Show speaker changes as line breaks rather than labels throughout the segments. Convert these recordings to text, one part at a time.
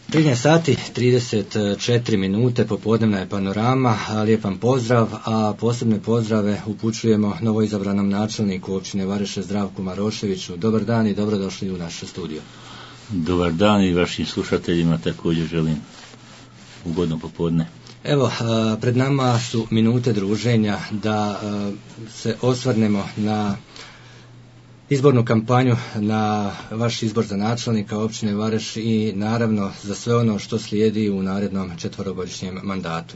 13 sati, 34 minute, popodnevna je panorama, lijepan pozdrav, a posebne pozdrave upućujemo novoizabranom načelniku općine Vareše Zdravku Maroševiću. Dobar dan i dobrodošli u naš studio.
Dobar dan i vašim slušateljima također želim ugodno popodne.
Evo, pred nama su minute druženja da se osvrnemo na izbornu kampanju, na vaš izbor za načelnika općine Vareš i naravno za sve ono što slijedi u narednom 4-godišnjem mandatu.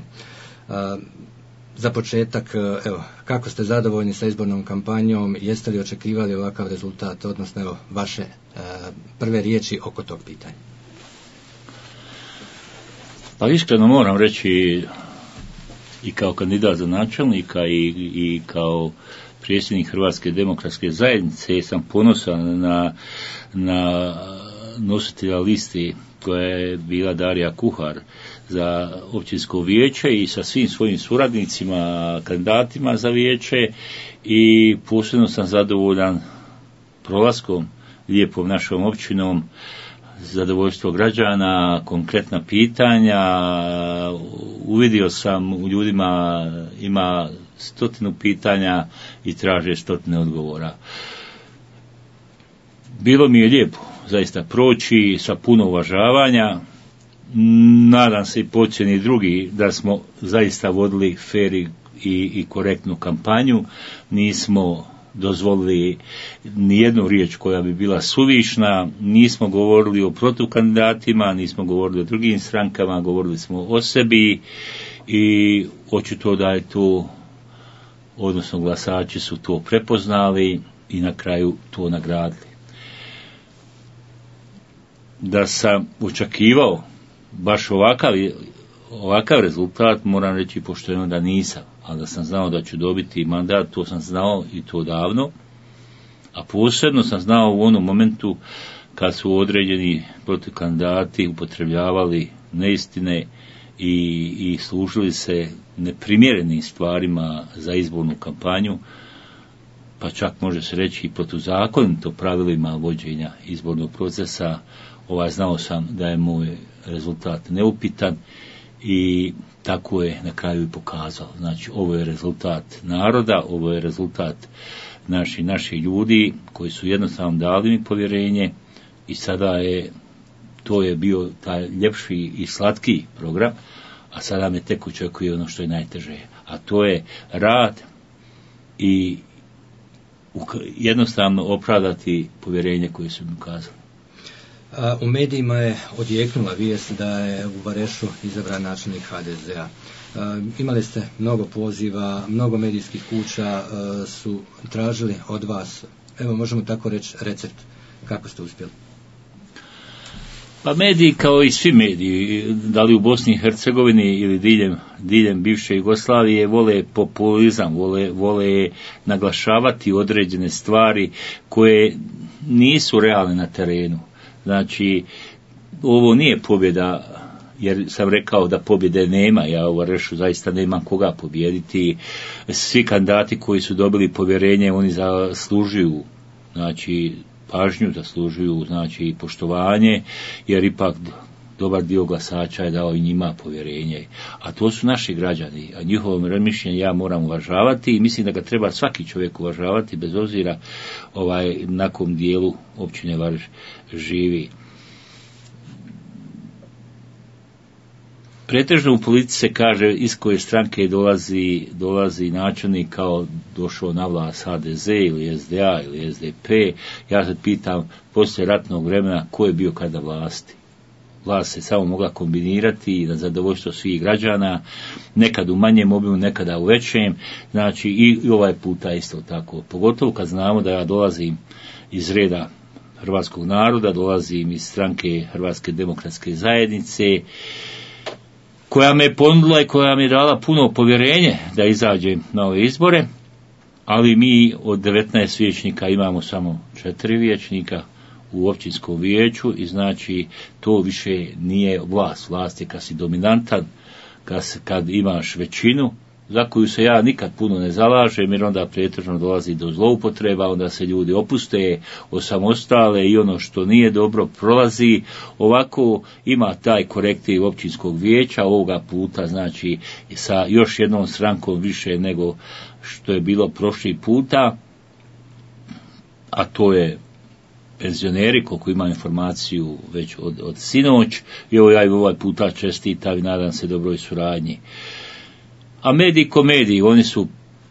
Za početak, evo, kako ste zadovoljni sa izbornom kampanjom, jeste li očekivali ovakav rezultat, odnosno evo, vaše prve riječi oko tog pitanja?
Pa iskreno moram reći i kao kandidat za načelnika i kao predsjednik Hrvatske demokratske zajednice sam ponosan na nositelja listi koja je bila Darija Kuhar za općinsko vijeće i sa svim svojim suradnicima, kandidatima za vijeće, i posebno sam zadovoljan prolaskom lijepom našom općinom, zadovoljstvo građana, konkretna pitanja. Uvidio sam u ljudima ima 100 pitanja i traže 100 odgovora. Bilo mi je lijepo zaista proći sa puno uvažavanja. Nadam se i po ocjeni drugi da smo zaista vodili fer i korektnu kampanju. Nismo dozvolili nijednu riječ koja bi bila suvišna, nismo govorili o protukandidatima, nismo govorili o drugim strankama, govorili smo o sebi i očito da je to, odnosno glasači su to prepoznali i na kraju to nagradili. Da sam očekivao baš ovakav rezultat, moram reći pošteno da nisam, ali da sam znao da ću dobiti mandat, to sam znao i to davno, a posebno sam znao u onom momentu kad su određeni protukandidati upotrebljavali neistine i služili se neprimjerenim stvarima za izbornu kampanju, pa čak može se reći i protuzakonito pravilima vođenja izbornog procesa. Znao sam da je moj rezultat neupitan i tako je na kraju i pokazao. Znači, ovo je rezultat naroda, ovo je rezultat naših ljudi koji su jednostavno dali mi povjerenje i sada to je bio taj ljepši i slatkiji program, a sada me tek očekuje ono što je najteže, a to je rad i jednostavno opravdati povjerenje koje su mi ukazali.
U medijima je odjeknula vijest da je u Varešu izabran načelnik HDZ-a. Imali ste mnogo poziva, mnogo medijskih kuća su tražili od vas, evo možemo tako reći, recept. Kako ste uspjeli?
Pa mediji, kao i svi mediji, da li u Bosni i Hercegovini ili diljem bivše Jugoslavije, vole populizam, vole naglašavati određene stvari koje nisu realne na terenu. Znači, ovo nije pobjeda, jer sam rekao da pobjede nema, ja u Varešu zaista nemam koga pobijediti. Svi kandidati koji su dobili povjerenje, oni zaslužuju, znači, pažnju, zaslužuju, znači, poštovanje, jer ipak dobar dio glasača je dao i njima povjerenje. A to su naši građani, a njihovo mišljenje ja moram uvažavati i mislim da ga treba svaki čovjek uvažavati, bez obzira na kom dijelu općine Vareš živi. Pretežno u politici se kaže iz koje stranke dolazi načelnik, kao došao na vlast HDZ ili SDA ili SDP. Ja se pitam, poslije ratnog vremena, ko je bio kada vlasti? Vlast se samo mogla kombinirati na zadovoljstvo svih građana, nekad u manjem obimu, nekada u većem, znači i ovaj puta isto tako. Pogotovo kad znamo da ja dolazim iz reda hrvatskog naroda, dolazim iz stranke Hrvatske demokratske zajednice, koja me je ponudila i koja mi je dala puno povjerenje da izađem na ove izbore, ali mi od 19 vijećnika imamo samo 4 vijećnika u općinskom vijeću i znači to više nije vlast. Vlast je kad si dominantan, kad imaš većinu, za koju se ja nikad puno ne zalažem, jer onda pretežno dolazi do zloupotreba, onda se ljudi opuste, osamostale i ono što nije dobro prolazi. Ovako ima taj korektiv općinskog vijeća, ovoga puta znači sa još jednom strankom više nego što je bilo prošli puta, a to je penzioneri, koliko imam informaciju već od sinoć, i evo ja i ovaj puta čestitam i nadam se dobroj suradnji. A mediji komediji, oni su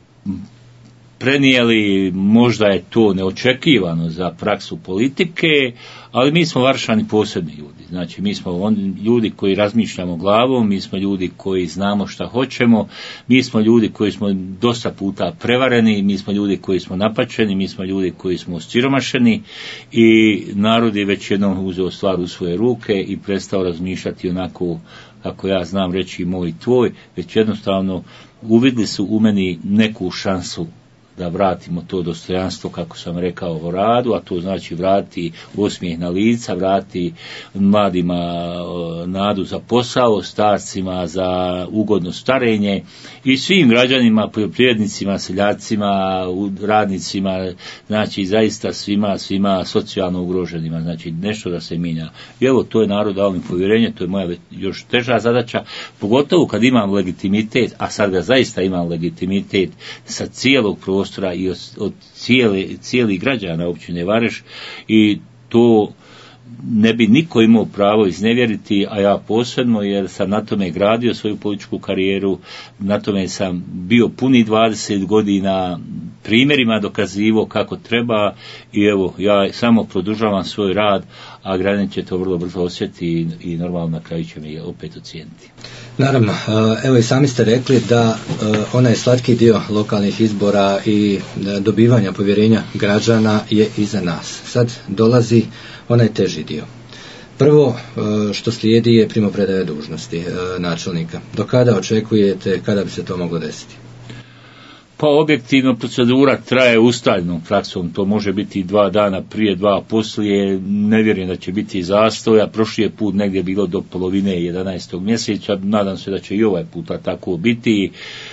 prenijeli, možda je to neočekivano za praksu politike, ali mi smo Varšani posebni ljudi. Znači, mi smo ljudi koji razmišljamo glavom, mi smo ljudi koji znamo šta hoćemo, mi smo ljudi koji smo dosta puta prevareni, mi smo ljudi koji smo napačeni, mi smo ljudi koji smo osiromašeni i narod je već jednom uzeo stvar u svoje ruke i prestao razmišljati onako kako ja znam reći moj i tvoj, već jednostavno uvidli su u meni neku šansu da vratimo to dostojanstvo, kako sam rekao, u radu, a to znači vratiti osmijeh na lica, vratiti mladima nadu za posao, starcima za ugodno starenje i svim građanima, poljoprivrednicima, seljacima, radnicima, znači zaista svima socijalno ugroženima, znači nešto da se mijenja. I evo, to je narod dao mi povjerenje, to je moja još teža zadaća, pogotovo kad imam legitimitet, a sad ga zaista imam legitimitet sa cijelog prostora i od cijelih građana općine Vareš, i to ne bi niko imao pravo iznevjeriti, a ja posebno, jer sam na tome gradio svoju političku karijeru, na tome sam bio puni 20 godina, primjerima dokazivo kako treba, i evo, ja samo produžavam svoj rad, a građani će to vrlo brzo osjetiti i normalno na kraju će mi opet ocijeniti.
Naravno, evo i sami ste rekli da onaj slatki dio lokalnih izbora i dobivanja povjerenja građana je iza nas. Sad dolazi onaj teži dio. Prvo što slijedi je primopredaja dužnosti načelnika. Do kada očekujete, kada bi se to moglo desiti?
Pa objektivno procedura traje ustaljenom praksom, to može biti 2 dana prije, 2 poslije, ne vjerujem da će biti zastoja, prošli je put negdje bilo do polovine 11. mjeseca, nadam se da će i ovaj puta tako biti.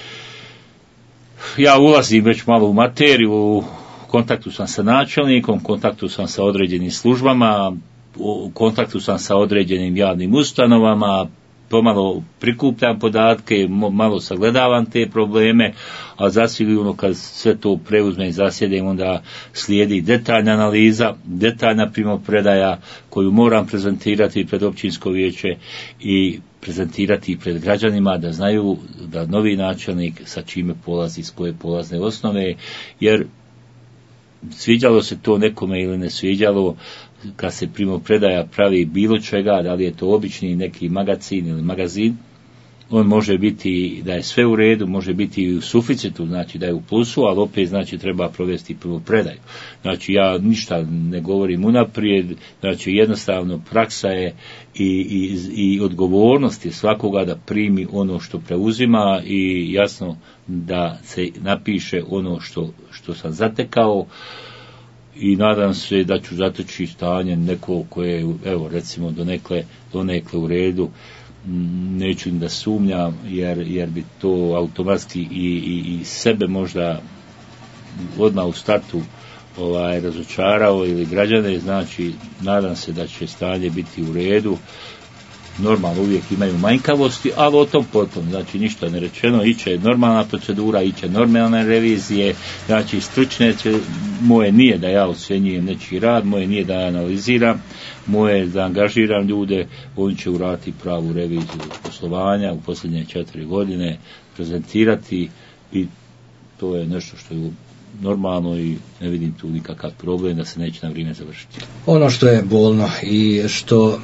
Ja ulazim već malo u materiju, u kontaktu sam sa načelnikom, kontaktu sam sa određenim službama, u kontaktu sam sa određenim javnim ustanovama, pomalo prikupljam podatke, malo sagledavam te probleme, a zasigurno kad sve to preuzme i zasjedem, onda slijedi detaljna analiza, detaljna primopredaja koju moram prezentirati pred općinsko vijeće i prezentirati pred građanima da znaju da novi načelnik sa čime polazi, s koje polazne osnove, jer sviđalo se to nekome ili ne sviđalo, kad se primopredaja pravi bilo čega, da li je to obični neki magazin ili magazin, on može biti da je sve u redu, može biti i u suficitu, znači da je u plusu, ali opet znači treba provesti primopredaju. Znači ja ništa ne govorim unaprijed, znači jednostavno praksa je i odgovornost je svakoga da primi ono što preuzima i jasno da se napiše ono što sam zatekao, i nadam se da ću zateći stanje neko koje, evo recimo donekle u redu, neću da sumnjam, jer bi to automatski i sebe možda odmah u startu razočarao ili građane, znači nadam se da će stanje biti u redu. Normalno uvijek imaju manjkavosti, ali o tom potom, znači ništa ne rečeno, iće normalna procedura, iće normalne revizije, znači stručne moje nije da ja ocjenjujem nečiji rad, moje nije da ja analiziram, moje je da angažiram ljude, oni će uraditi pravu reviziju poslovanja u posljednje 4 godine, prezentirati, i to je nešto što je normalno i ne vidim tu nikakav problem da se neće na vrijeme završiti. Ono što je bolno i što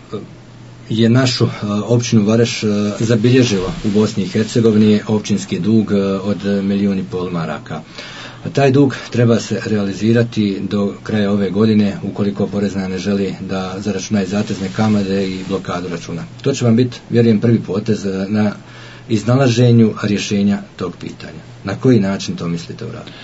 je našu općinu Vareš zabilježilo u Bosni i Hercegovini je općinski dug od 1,5 milijuna maraka. Taj dug treba se realizirati do kraja ove godine ukoliko porezna ne želi da zaračuna i zatezne kamate i blokadu računa. To će vam biti, vjerujem, prvi potez na iznalaženju rješenja tog pitanja. Na koji način to mislite uraditi?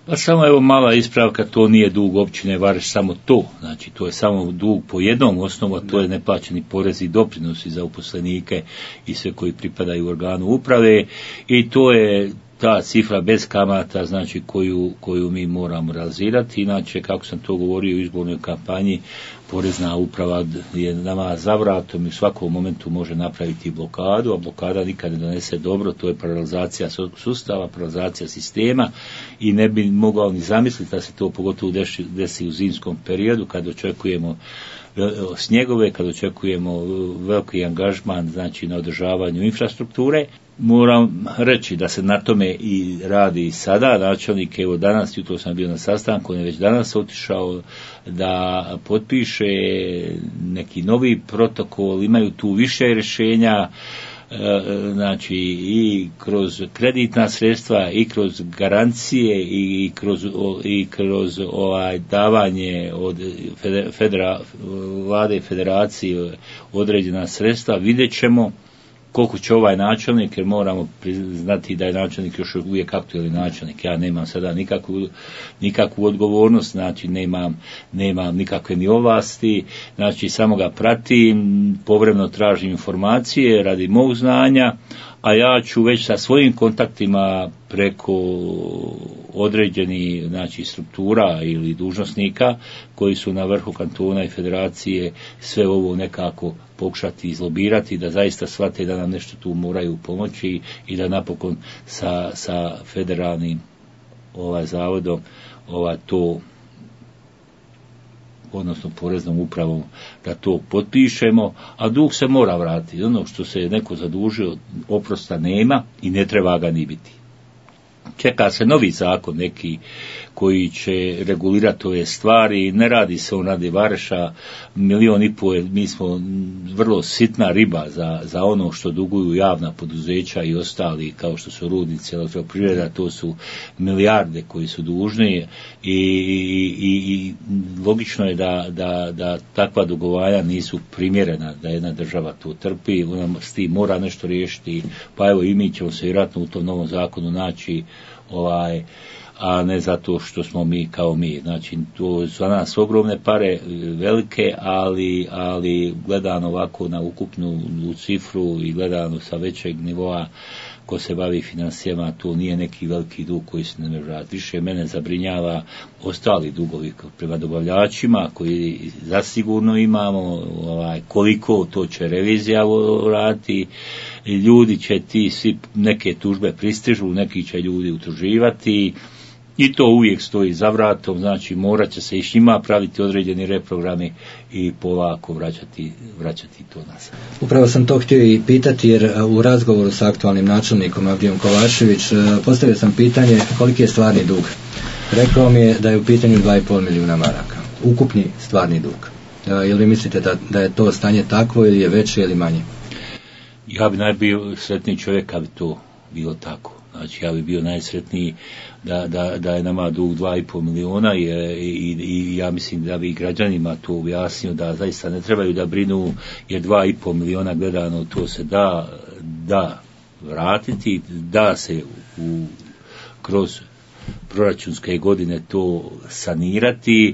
Pa samo evo mala ispravka, to nije dug općine Vareš samo to, znači to je samo dug po jednom osnovu, a to je neplaćeni porezi i doprinosi za uposlenike i sve koji pripadaju organu uprave i to je ta cifra bez kamata, znači koju mi moramo realizirati. Inače, kako sam to govorio u izbornoj kampanji, porezna uprava je nama za vratom i u svakom momentu može napraviti blokadu, a blokada nikad ne donese dobro, to je paralizacija sustava, paralizacija sistema i ne bi mogao ni zamisliti da se to pogotovo desi u zimskom periodu kad očekujemo snjegove, kad očekujemo veliki angažman, znači na održavanju infrastrukture. Moram reći da se na tome i radi sada. Načelnik, evo danas, jutro sam bio na sastanku, on je već danas otišao da potpiše neki novi protokol, imaju tu više rješenja, znači i kroz kreditna sredstva i kroz garancije i kroz davanje od vlade federacije određena sredstva. Vidjet ćemo koliko će ovaj načelnik, jer moramo priznati da je načelnik još uvijek aktualni načelnik. Ja nemam sada nikakvu odgovornost, znači nemam nikakve ni ovlasti, znači samo ga pratim, povremeno tražim informacije radi mog znanja, a ja ću već sa svojim kontaktima preko određenih, znači, struktura ili dužnosnika koji su na vrhu kantona i federacije sve ovo nekako pokušati izlobirati, da zaista shvate da nam nešto tu moraju pomoći i da napokon sa federalnim zavodom to, odnosno poreznom upravom, da to potpišemo, a dug se mora vratiti. Ono što se neko zadužio, oprosta nema i ne treba ga ni biti. Čeka se novi zakon neki koji će regulirati ove stvari, ne radi se on radi Vareša, 1,5 milijuna, mi smo vrlo sitna riba za ono što duguju javna poduzeća i ostali, kao što su rudnici, elektroprivreda, to su milijarde koji su dužni i logično je da takva dugovanja nisu primjerena, da jedna država to trpi, ona s tim mora nešto riješiti, pa evo i mi ćemo se vjerojatno u tom novom zakonu naći, a ne zato što smo mi kao mi. Znači, to za nas ogromne pare, velike, ali gledano ovako na ukupnu cifru i gledano sa većeg nivoa ko se bavi financijama, to nije neki veliki dug koji se ne može vratiti. Više mene zabrinjava ostali dugovi prema dobavljačima koji zasigurno imamo, koliko to će revizija vratiti. Ljudi će svi neke tužbe pristižu, neki će ljudi utuživati i to uvijek stoji za vratom, znači morat će se i s njima praviti određeni reprogrami i polako vraćati to nazad.
Upravo sam to htio i pitati, jer u razgovoru sa aktualnim načelnikom Avdijom Kovačević postavio sam pitanje koliki je stvarni dug. Rekao mi je da je u pitanju 2,5 milijuna maraka. Ukupni stvarni dug. Jel vi mislite da je to stanje takvo ili je veće ili manje?
Ja bi najbio sretniji čovjek kad bi to bilo tako. Znači, ja bi bio najsretniji da je nama dug 2,5 milijuna i ja mislim da bi građanima to objasnio da zaista ne trebaju da brinu, jer 2,5 milijuna gledano to se da vratiti, da se kroz proračunske godine to sanirati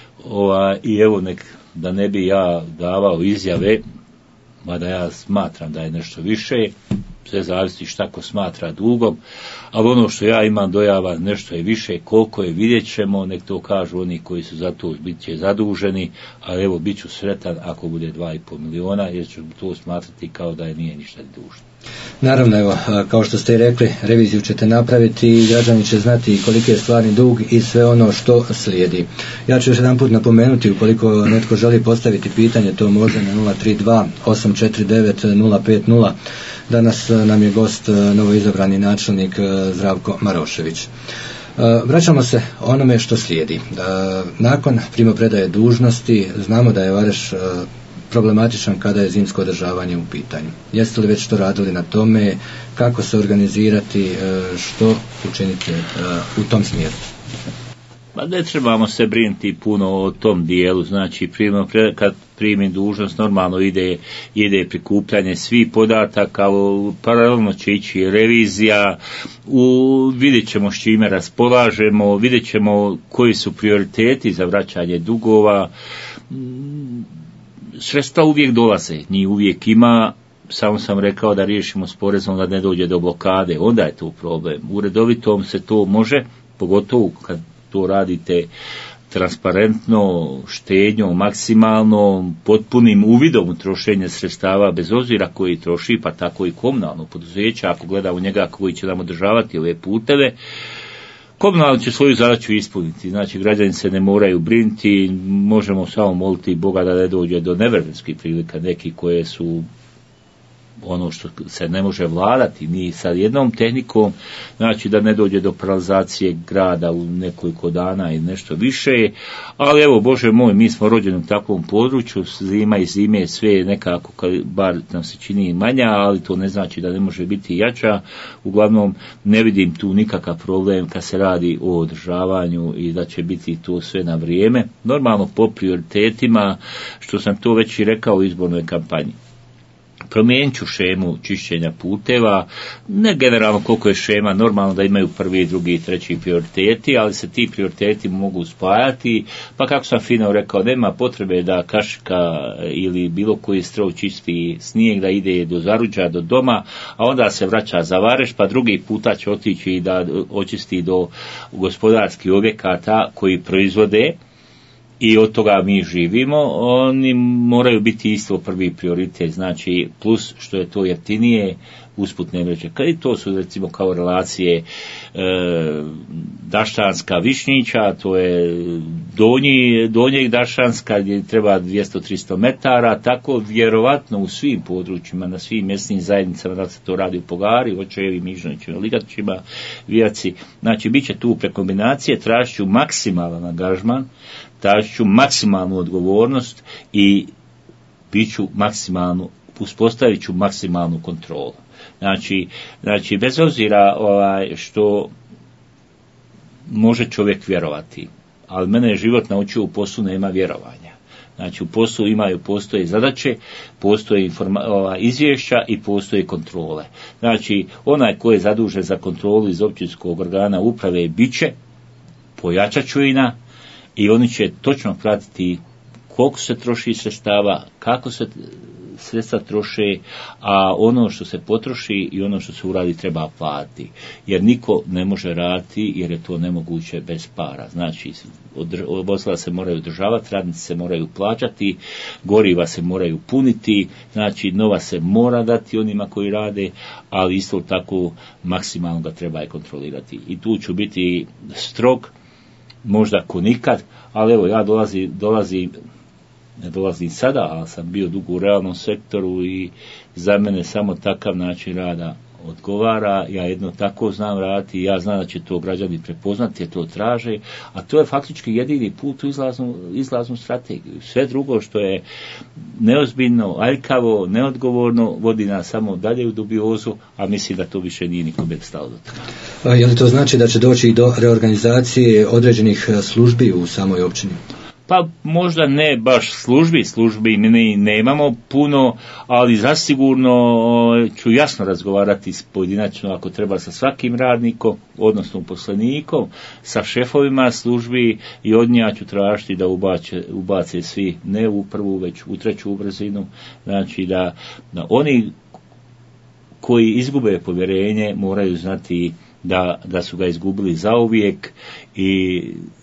i evo da ne bi ja davao izjave, mada ja smatram da je nešto više, sve zavisi šta ko smatra dugom, ali ono što ja imam dojava nešto je više, koliko je vidjet ćemo, nek to kažu oni koji su za to bit će zaduženi, ali evo bit ću sretan ako bude 2,5 milijuna, jer ću to smatrati kao da je nije ništa dužno.
Naravno, evo, kao što ste i rekli, reviziju ćete napraviti i građani će znati koliki je stvarni dug i sve ono što slijedi. Ja ću još jedan put napomenuti, ukoliko netko želi postaviti pitanje, to može na 032 849 050. Danas nam je gost novoizabrani načelnik Zdravko Marošević. Vraćamo se onome što slijedi. Nakon primopredaje dužnosti znamo da je Vareš problematičan kada je zimsko održavanje u pitanju. Jeste li već to radili na tome, kako se organizirati, što učiniti u tom smjeru?
Pa ne trebamo se brinuti puno o tom dijelu, znači kad primi dužnost, normalno ide prikupljanje svih podataka, paralelno će ići revizija, vidjet ćemo s čime raspolažemo, vidjet ćemo koji su prioriteti za vraćanje dugova. Sredstva uvijek dolaze, njih uvijek ima, samo sam rekao da riješimo s porezom da ne dođe do blokade, onda je to problem. U redovitom se to može, pogotovo kad to radite transparentno, štednjom, maksimalno, potpunim uvidom u trošenje sredstava, bez obzira koji troši, pa tako i komunalno poduzeće, ako gleda u njega koji će nam održavati ove puteve, komunalno će svoju zadaću ispuniti, znači građani se ne moraju brinuti, možemo samo moliti Boga da ne dođe do nevremenskih prilika, neki koje su ono što se ne može vladati ni sa jednom tehnikom, znači da ne dođe do paralizacije grada u nekoliko dana i nešto više, ali evo Bože moj, mi smo rođeni u takvom području, zima i zime sve je nekako, bar nam se čini manja, ali to ne znači da ne može biti jača. Uglavnom ne vidim tu nikakav problem kad se radi o održavanju i da će biti to sve na vrijeme, normalno po prioritetima, što sam to već i rekao u izbornoj kampanji. Promijenit ću šemu čišćenja puteva, ne generalno koliko je šema, normalno da imaju prvi, drugi i treći prioriteti, ali se ti prioriteti mogu spajati, pa kako sam fino rekao, nema potrebe da kašika ili bilo koji stroj čisti snijeg, da ide do Zaruđa, do doma, a onda se vraća za Vareš, pa drugi puta će otići i da očisti do gospodarskih objekata koji proizvode, i od toga mi živimo, oni moraju biti isto prvi prioritet, znači plus što je to jeftinije usputne mreže. Kad i to su recimo kao relacije Daštanska Višnjića, to je donjeg Daštanska gdje treba 200-300 metara, tako vjerovatno u svim područjima, na svim mjesnim zajednicama, da se to radi u Pogari, Očejevi, Mižnovićima, Ligatićima, Vijaci, znači bit će tu prekombinacije, tražit ću maksimalan angažman, tražit ću maksimalnu odgovornost i uspostavit ću maksimalnu kontrolu. Znači bez obzira što može čovjek vjerovati, ali mene je život naučio u poslu nema vjerovanja. Znači u poslu postoje zadaće, postoje izvješća i postoje kontrole. Znači onaj ko je zadužen za kontrolu iz općinskog organa uprave bit će, pojačat ću i oni će točno pratiti koliko se troši sredstava, kako se sredstva troše, a ono što se potroši i ono što se uradi treba platiti. Jer niko ne može raditi jer je to nemoguće bez para. Znači, vozila se moraju održavati, radnici se moraju plaćati, goriva se moraju puniti, znači nova se mora dati onima koji rade, ali isto tako maksimalno ga treba i kontrolirati. I tu ću biti strog, možda ko nikad, ali evo ja ne dolazim sada, ali sam bio dugo u realnom sektoru i za mene samo takav način rada odgovara, ja jedno tako znam raditi i ja znam da će to građani prepoznati jer to traže, a to je faktički jedini put u izlaznu strategiju. Sve drugo što je neozbiljno, aljkavo, neodgovorno, vodi nas samo dalje u dubiozu, a mislim da to više nije nikome stalo do toga.
Je li to znači da će doći i do reorganizacije određenih službi u samoj općini?
Pa možda ne baš službi mi nemamo puno, ali zasigurno ću jasno razgovarati pojedinačno ako treba sa svakim radnikom, odnosno uposlenikom, sa šefovima službi i od njih ću tražiti da ubace svi, ne u prvu već u treću brzinu, znači da oni koji izgube povjerenje moraju znati da su ga izgubili zauvijek i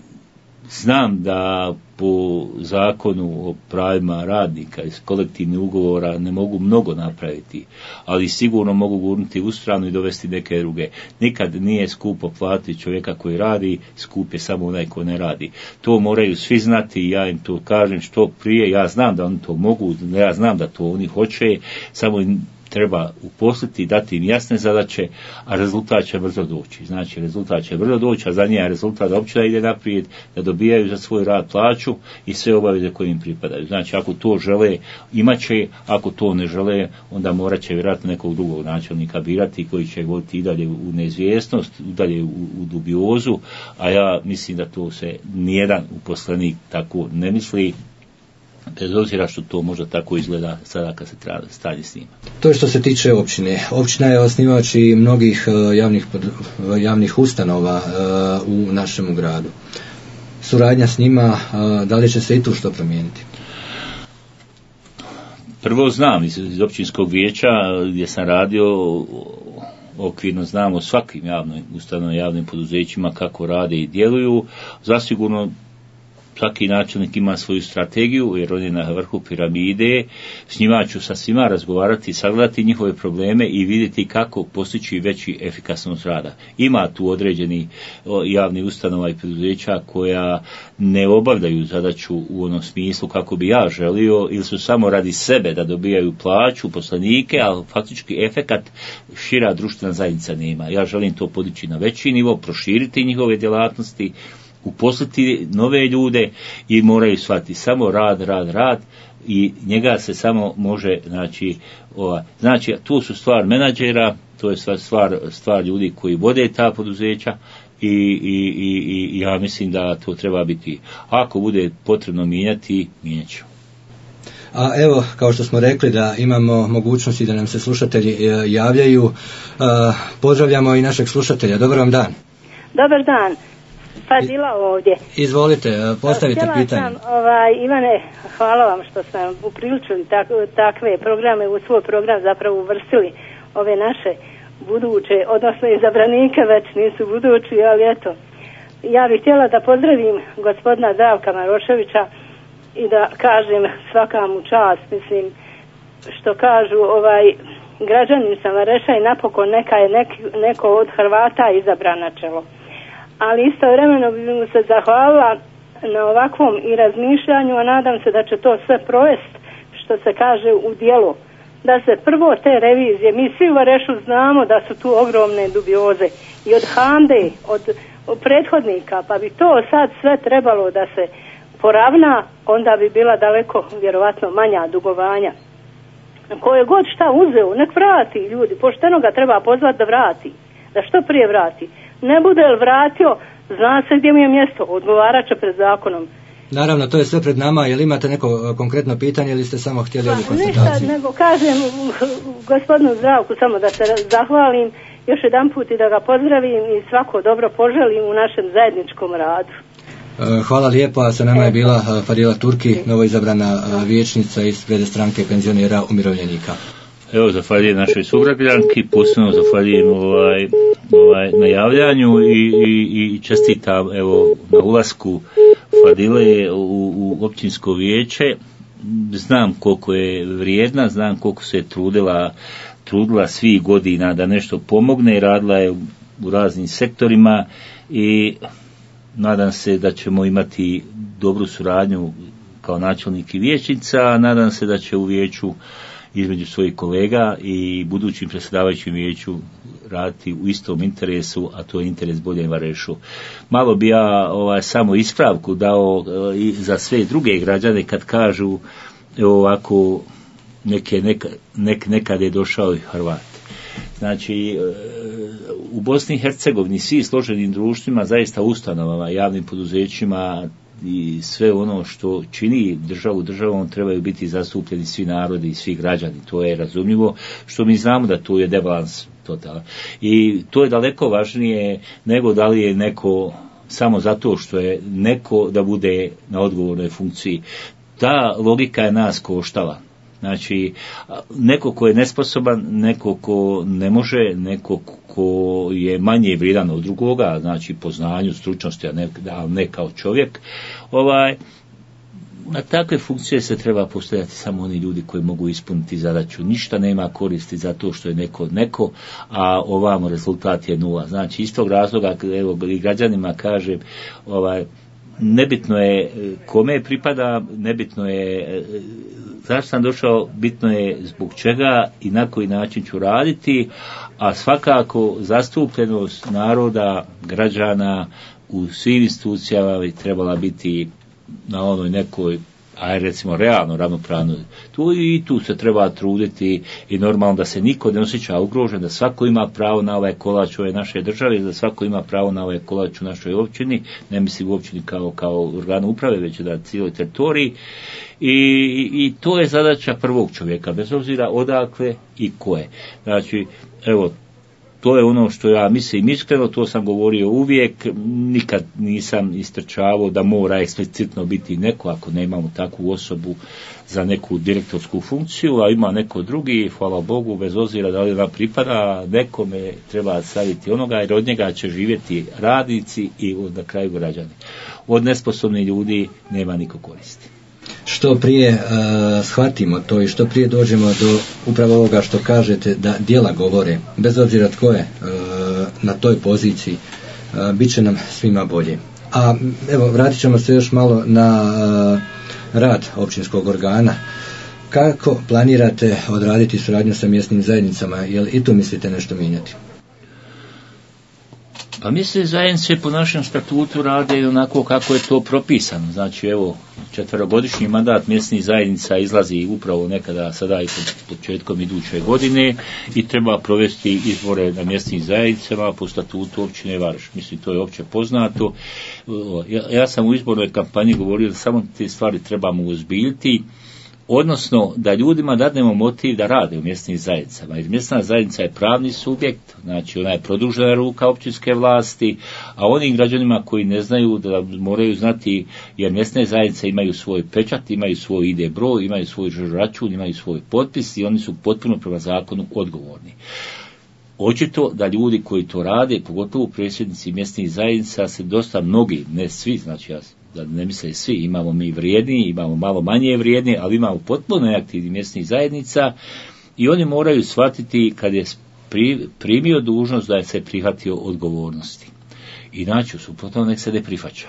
znam da po zakonu o pravima radnika iz kolektivnih ugovora ne mogu mnogo napraviti, ali sigurno mogu gurnuti u stranu i dovesti neke druge. Nikad nije skupo platiti čovjeka koji radi, skup je samo onaj ko ne radi. To moraju svi znati i ja im to kažem što prije, ja znam da oni to mogu, ja znam da to oni hoće, samo im treba uposliti, dati im jasne zadaće, a rezultat će brzo doći. Znači, rezultat će brzo doći, a za njih je rezultat da općina ide naprijed, da dobijaju za svoj rad plaću i sve obaveze koje im pripadaju. Znači, ako to žele, imat će, ako to ne žele, onda morat će vjerojatno nekog drugog načelnika birati koji će voditi i dalje u neizvjesnost, dalje u dubiozu, a ja mislim da to se nijedan uposlenik tako ne misli. bez obzira što to možda tako izgleda sada kad se treba stanje snima.
To je što se tiče općine. Općina je osnivač i mnogih javnih ustanova u našem gradu. Suradnja s njima, da li će se i tu što promijeniti?
Prvo znam iz općinskog vijeća gdje sam radio, okvirno znamo svakim javnim poduzećima kako rade i djeluju. Zasigurno svaki načelnik ima svoju strategiju jer on je na vrhu piramide, s njima ću sa svima razgovarati, sagledati njihove probleme i vidjeti kako postići veći efikasnost rada. Ima tu određeni javni ustanova i poduzeća koja ne obavljaju zadaću u onom smislu kako bi ja želio ili su samo radi sebe da dobijaju plaću, poslanike, ali faktički efekat šira društvena zajednica nema. Ja želim to podići na veći nivo, proširiti njihove djelatnosti, uposliti nove ljude i moraju shvatiti samo rad i njega se samo može, znači tu su stvar menadžera, to je stvar ljudi koji vode ta poduzeća i ja mislim da to treba biti. Ako bude potrebno mijenjati, mijenjat ću.
A evo, kao što smo rekli da imamo mogućnosti da nam se slušatelji javljaju, pozdravljamo i našeg slušatelja. Dobar vam dan.
Dobar dan. Fadila ovdje.
Izvolite, postavite pitanje.
Ivane, hvala vam što sam upriličili takve programe u svoj program zapravo uvrstili ove naše buduće, odnosno izabranike, već nisu budući, ali eto. Ja bih htjela da pozdravim gospodina Zdravka Maroševića i da kažem svaka mu čast, mislim, što kažu građanin sam Vareša i napokon neka je neko od Hrvata izabran na čelo. Ali istovremeno bi mu se zahvalila na ovakvom i razmišljanju, a nadam se da će to sve provesti, što se kaže, u djelo. Da se prvo te revizije, mi svi u Varešu znamo da su tu ogromne dubioze i od Hande, od prethodnika, pa bi to sad sve trebalo da se poravna, onda bi bila daleko vjerovatno manja dugovanja. Ko je god šta uzeo, nek vrati ljudi, pošteno ga treba pozvati da vrati, da što prije vrati. Ne bude li vratio, zna se gdje mu je mjesto, odgovarat će pred zakonom.
Naravno, to je sve pred nama. Jel imate neko konkretno pitanje ili ste samo htjeli ovu konstataciju?
Ništa, nego kažem gospodinu Zdravku samo da se zahvalim još jedan put i da ga pozdravim i svako dobro poželim u našem zajedničkom radu.
Hvala lijepo, a sa nama je bila Fadila Turki, novoizabrana vijećnica ispred stranke penzionera umirovljenika.
Evo, zahvaljujem našoj sugrađanki, posebno zahvaljujem na javljanju i čestitam na ulasku Fadile u općinsko vijeće. Znam koliko je vrijedna, znam koliko se trudila svih godina da nešto pomogne i radila je u raznim sektorima i nadam se da ćemo imati dobru suradnju kao načelnik i vijećnica, nadam se da će u vijeću između svojih kolega i budućim predsjedavajućim vijeću raditi u istom interesu, a to je interes bolje Varešu. Malo bi ja samo ispravku dao i za sve druge građane kad kažu ovako nekad je došao i Hrvat. Znači, u Bosni i Hercegovini svi složenim društvima, zaista ustanovama, javnim poduzećima i sve ono što čini državom trebaju biti zastupljeni svi narodi i svi građani. To je razumljivo, što mi znamo da tu je debalans totalan. I to je daleko važnije nego da li je neko samo zato što je neko da bude na odgovornoj funkciji. Ta logika je nas koštala. Znači, neko ko je nesposoban, neko ko ne može, neko ko je manje vrijedan od drugoga, znači po znanju, stručnosti, a ne kao čovjek, na takve funkcije se treba postavljati samo oni ljudi koji mogu ispuniti zadaću. Ništa nema koristi za to što je neko, a ovamo rezultat je nula. Znači, iz tog razloga, evo, i građanima kažem, nebitno je kome pripada, nebitno je zašto sam došao, bitno je zbog čega i na koji način ću raditi, a svakako zastupljenost naroda, građana u svim institucijama bi trebala biti na onoj nekoj, a recimo realno, ravnopravno, tu se treba truditi i normalno da se niko ne osjeća ugrožen, da svako ima pravo na ovaj kolač ove naše države, da svako ima pravo na ovaj kolač u našoj općini, ne mislim u općini kao organu uprave, već da cijeloj teritoriji. I to je zadaća prvog čovjeka, bez obzira odakle i ko je. Znači, evo, to je ono što ja mislim iskreno, to sam govorio uvijek, nikad nisam istrčavao da mora eksplicitno biti neko, ako ne imamo takvu osobu za neku direktorsku funkciju, a ima neko drugi, hvala Bogu, bez obzira da li ona pripada, nekome treba staviti onoga, jer od njega će živjeti radnici i na kraju građani. Od nesposobnih ljudi nema niko koristi.
Što prije shvatimo to i što prije dođemo do upravo ovoga što kažete, da djela govore, bez obzira tko je na toj poziciji, bit će nam svima bolje. A evo, vratit ćemo se još malo na rad općinskog organa. Kako planirate odraditi suradnju sa mjesnim zajednicama? Jel i tu mislite nešto mijenjati?
Pa mjesne zajednice po našem statutu rade onako kako je to propisano. Znači, evo, 4-godišnji mandat mjesnih zajednica izlazi upravo nekada sada i početkom iduće godine i treba provesti izbore na mjesnim zajednicama po statutu općine Vareš. Mislim, to je opće poznato. Ja sam u izbornoj kampanji govorio da samo te stvari trebamo uozbiljiti, odnosno da ljudima dadnemo motiv da rade u mjesnim zajednicama, jer mjesna zajednica je pravni subjekt, znači ona je produžena ruka općinske vlasti, a onim građanima koji ne znaju da moraju znati, jer mjesne zajednice imaju svoj pečat, imaju svoj ID broj, imaju svoj račun, imaju svoj potpis i oni su potpuno prema zakonu odgovorni. Očito da ljudi koji to rade, pogotovo predsjednici mjesnih zajednica, se dosta mnogi, ne svi, znači da ne misle svi, imamo mi vrijedni, imamo malo manje vrijedni, ali imamo potpuno neaktivni mjesnih zajednica i oni moraju shvatiti kad je primio dužnost da je se prihvatio odgovornosti. Inače, suprotno nek se ne prihvaća.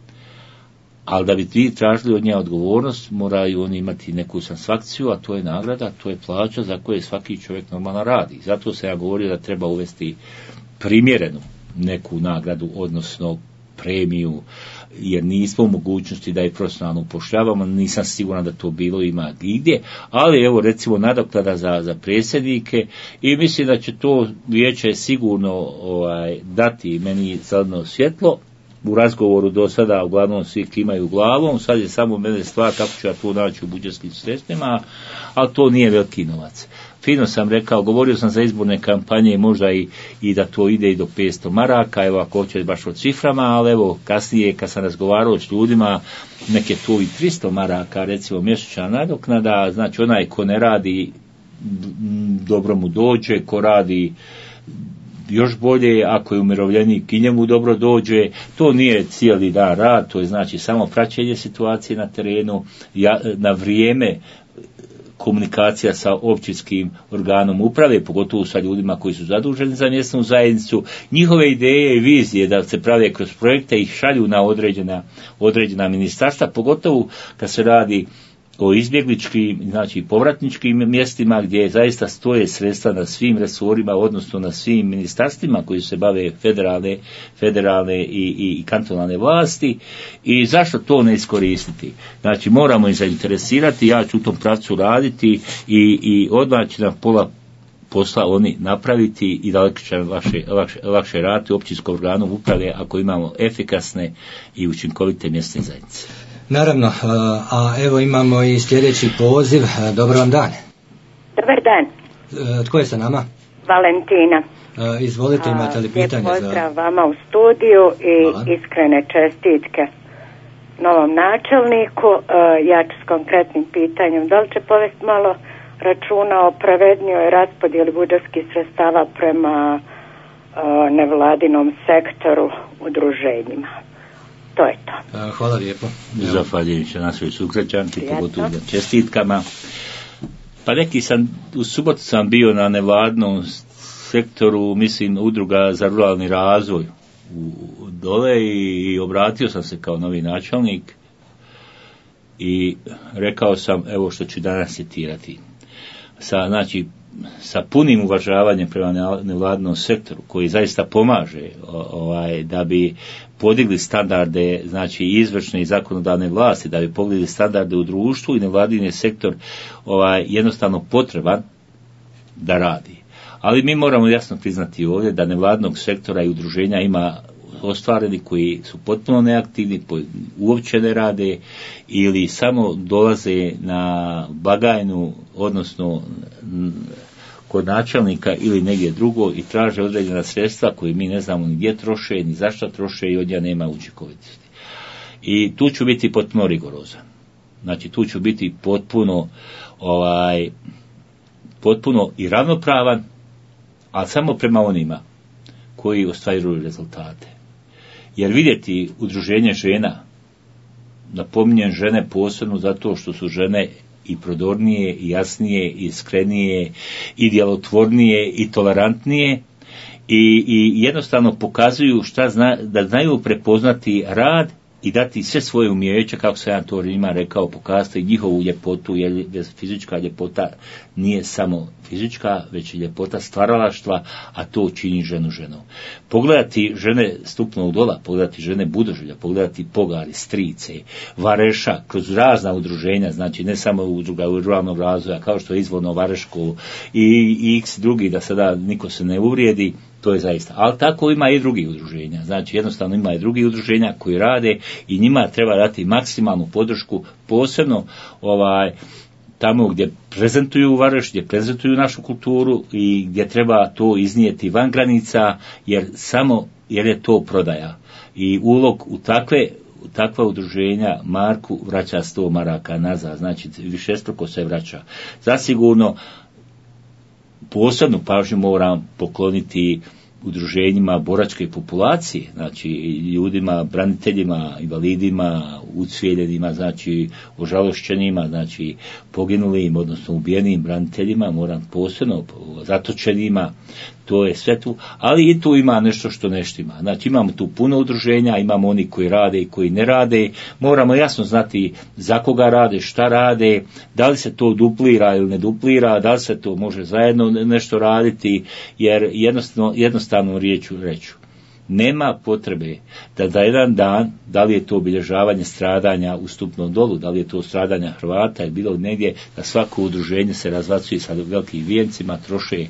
Ali da bi vi tražili od nje odgovornost, moraju oni imati neku satisfakciju, a to je nagrada, to je plaća za koje svaki čovjek normalno radi. Zato se ja govorio da treba uvesti primjerenu neku nagradu, odnosno premiju, jer nismo u mogućnosti da je profesionalno upošljavamo, nisam siguran da to bilo ima gdje, ali evo recimo nadoknada za predsjednike i mislim da će to vijeće sigurno dati meni zeleno svjetlo. U razgovoru do sada uglavnom svi klimaju glavom, sad je samo mene stvar kako ću ja to naći u budžetskim sredstvima, ali to nije veliki novac. Fino sam rekao, govorio sam za izborne kampanje možda i da to ide i do 500 maraka, evo ako hoće baš o ciframa, ali evo kasnije kad sam razgovarao s ljudima, neke to i 300 maraka, recimo mjesečna nadoknada, znači onaj ko ne radi dobro mu dođe, ko radi još bolje, ako je umirovljenik i njemu dobro dođe, to nije cijeli dan rad, to je znači samo praćenje situacije na terenu, na vrijeme komunikacija sa općinskim organom uprave, pogotovo sa ljudima koji su zaduženi za mjesnu zajednicu, njihove ideje i vizije da se prave kroz projekte i šalju na određena ministarstva, pogotovo kad se radi o izbjegličkim, znači povratničkim mjestima gdje zaista stoje sredstva na svim resorima, odnosno na svim ministarstvima koji se bave federalne i kantonalne vlasti i zašto to ne iskoristiti. Znači moramo ih zainteresirati, ja ću u tom pravcu raditi i odmah će nam pola posla oni napraviti i daleko će lakše raditi u općinskom organu uprave ako imamo efikasne i učinkovite mjesne zajednice.
Naravno, a evo imamo i sljedeći poziv. Dobar vam dan.
Dobar dan.
Tko je sa nama?
Valentina.
Izvolite, imate li pitanje?
Lijep pozdrav vama u studiju i iskrene čestitke novom načelniku. Ja ću s konkretnim pitanjem. Da li će povesti malo računa o pravednijoj raspodjeli budžetskih sredstava prema nevladinom sektoru, udruženjima? To je to.
Hvala lijepo.
Zahvaljujući našoj sugrađanki, pogotovo za čestitkama. Pa u subotu sam bio na nevladnom sektoru, mislim, udruga za ruralni razvoj dole i obratio sam se kao novi načelnik i rekao sam, evo što ću danas citirati. sa punim uvažavanjem prema nevladinom sektoru koji zaista pomaže da bi podigli standarde, znači izvršne i zakonodavne vlasti, da bi podigli standarde u društvu, i nevladin je sektor jednostavno potreban da radi. Ali mi moramo jasno priznati ovdje da nevladinog sektora i udruženja ima ostvareni koji su potpuno neaktivni, uopće ne rade ili samo dolaze na blagajnu, odnosno kod načelnika ili negdje drugo i traže određena sredstva koje mi ne znamo ni gdje troše, ni zašto troše, i od nja nema učinkovitosti. I tu ću biti potpuno rigorozan. Znači tu ću biti potpuno i ravnopravan, a samo prema onima koji ostvaruju rezultate. Jer vidjeti udruženje žena, napominjem žene posebno zato što su žene i prodornije, i jasnije, i iskrenije, i djelotvornije, i tolerantnije, i jednostavno pokazuju da znaju prepoznati rad i dati sve svoje umijeće, kako sam ja to njima rekao, pokazati njihovu ljepotu, jer fizička ljepota nije samo fizička, već i ljepota stvaralaštva, a to čini ženu ženom. Pogledati žene Stupnog Dola, pogledati žene Budoželja, pogledati Pogari, Strice, Vareša, kroz razna udruženja, znači ne samo udruga ruralnog razvoja, kao što je Izvorno Vareško i x drugi, da sada niko se ne uvrijedi, to je zaista. Ali tako ima i drugih udruženja. Znači jednostavno ima i drugih udruženja koji rade i njima treba dati maksimalnu podršku, posebno tamo gdje prezentuju Vareš, gdje prezentuju našu kulturu i gdje treba to iznijeti van granica, jer je to prodaja. I ulog u takva udruženja Marku vraća 100 maraka nazad, znači višestruko se vraća. Zasigurno posebnu pažnju moram pokloniti udruženjima boračke populacije, znači ljudima, braniteljima, invalidima, ucvijeljenima, znači ožalošćenima, znači poginulim, odnosno ubijenim braniteljima, moram posebno zatočenima, to je sve tu, ali i tu ima nešto što ne štima. Znači imamo tu puno udruženja, imamo oni koji rade i koji ne rade, moramo jasno znati za koga rade, šta rade, da li se to duplira ili ne duplira, da li se to može zajedno nešto raditi, jer jednostavno riječu reću. Nema potrebe da za jedan dan, da li je to obilježavanje stradanja u Stupnom Dolu, da li je to stradanja Hrvata ili bilo negdje, da svako udruženje se razvacuje sa velikim vijencima, troše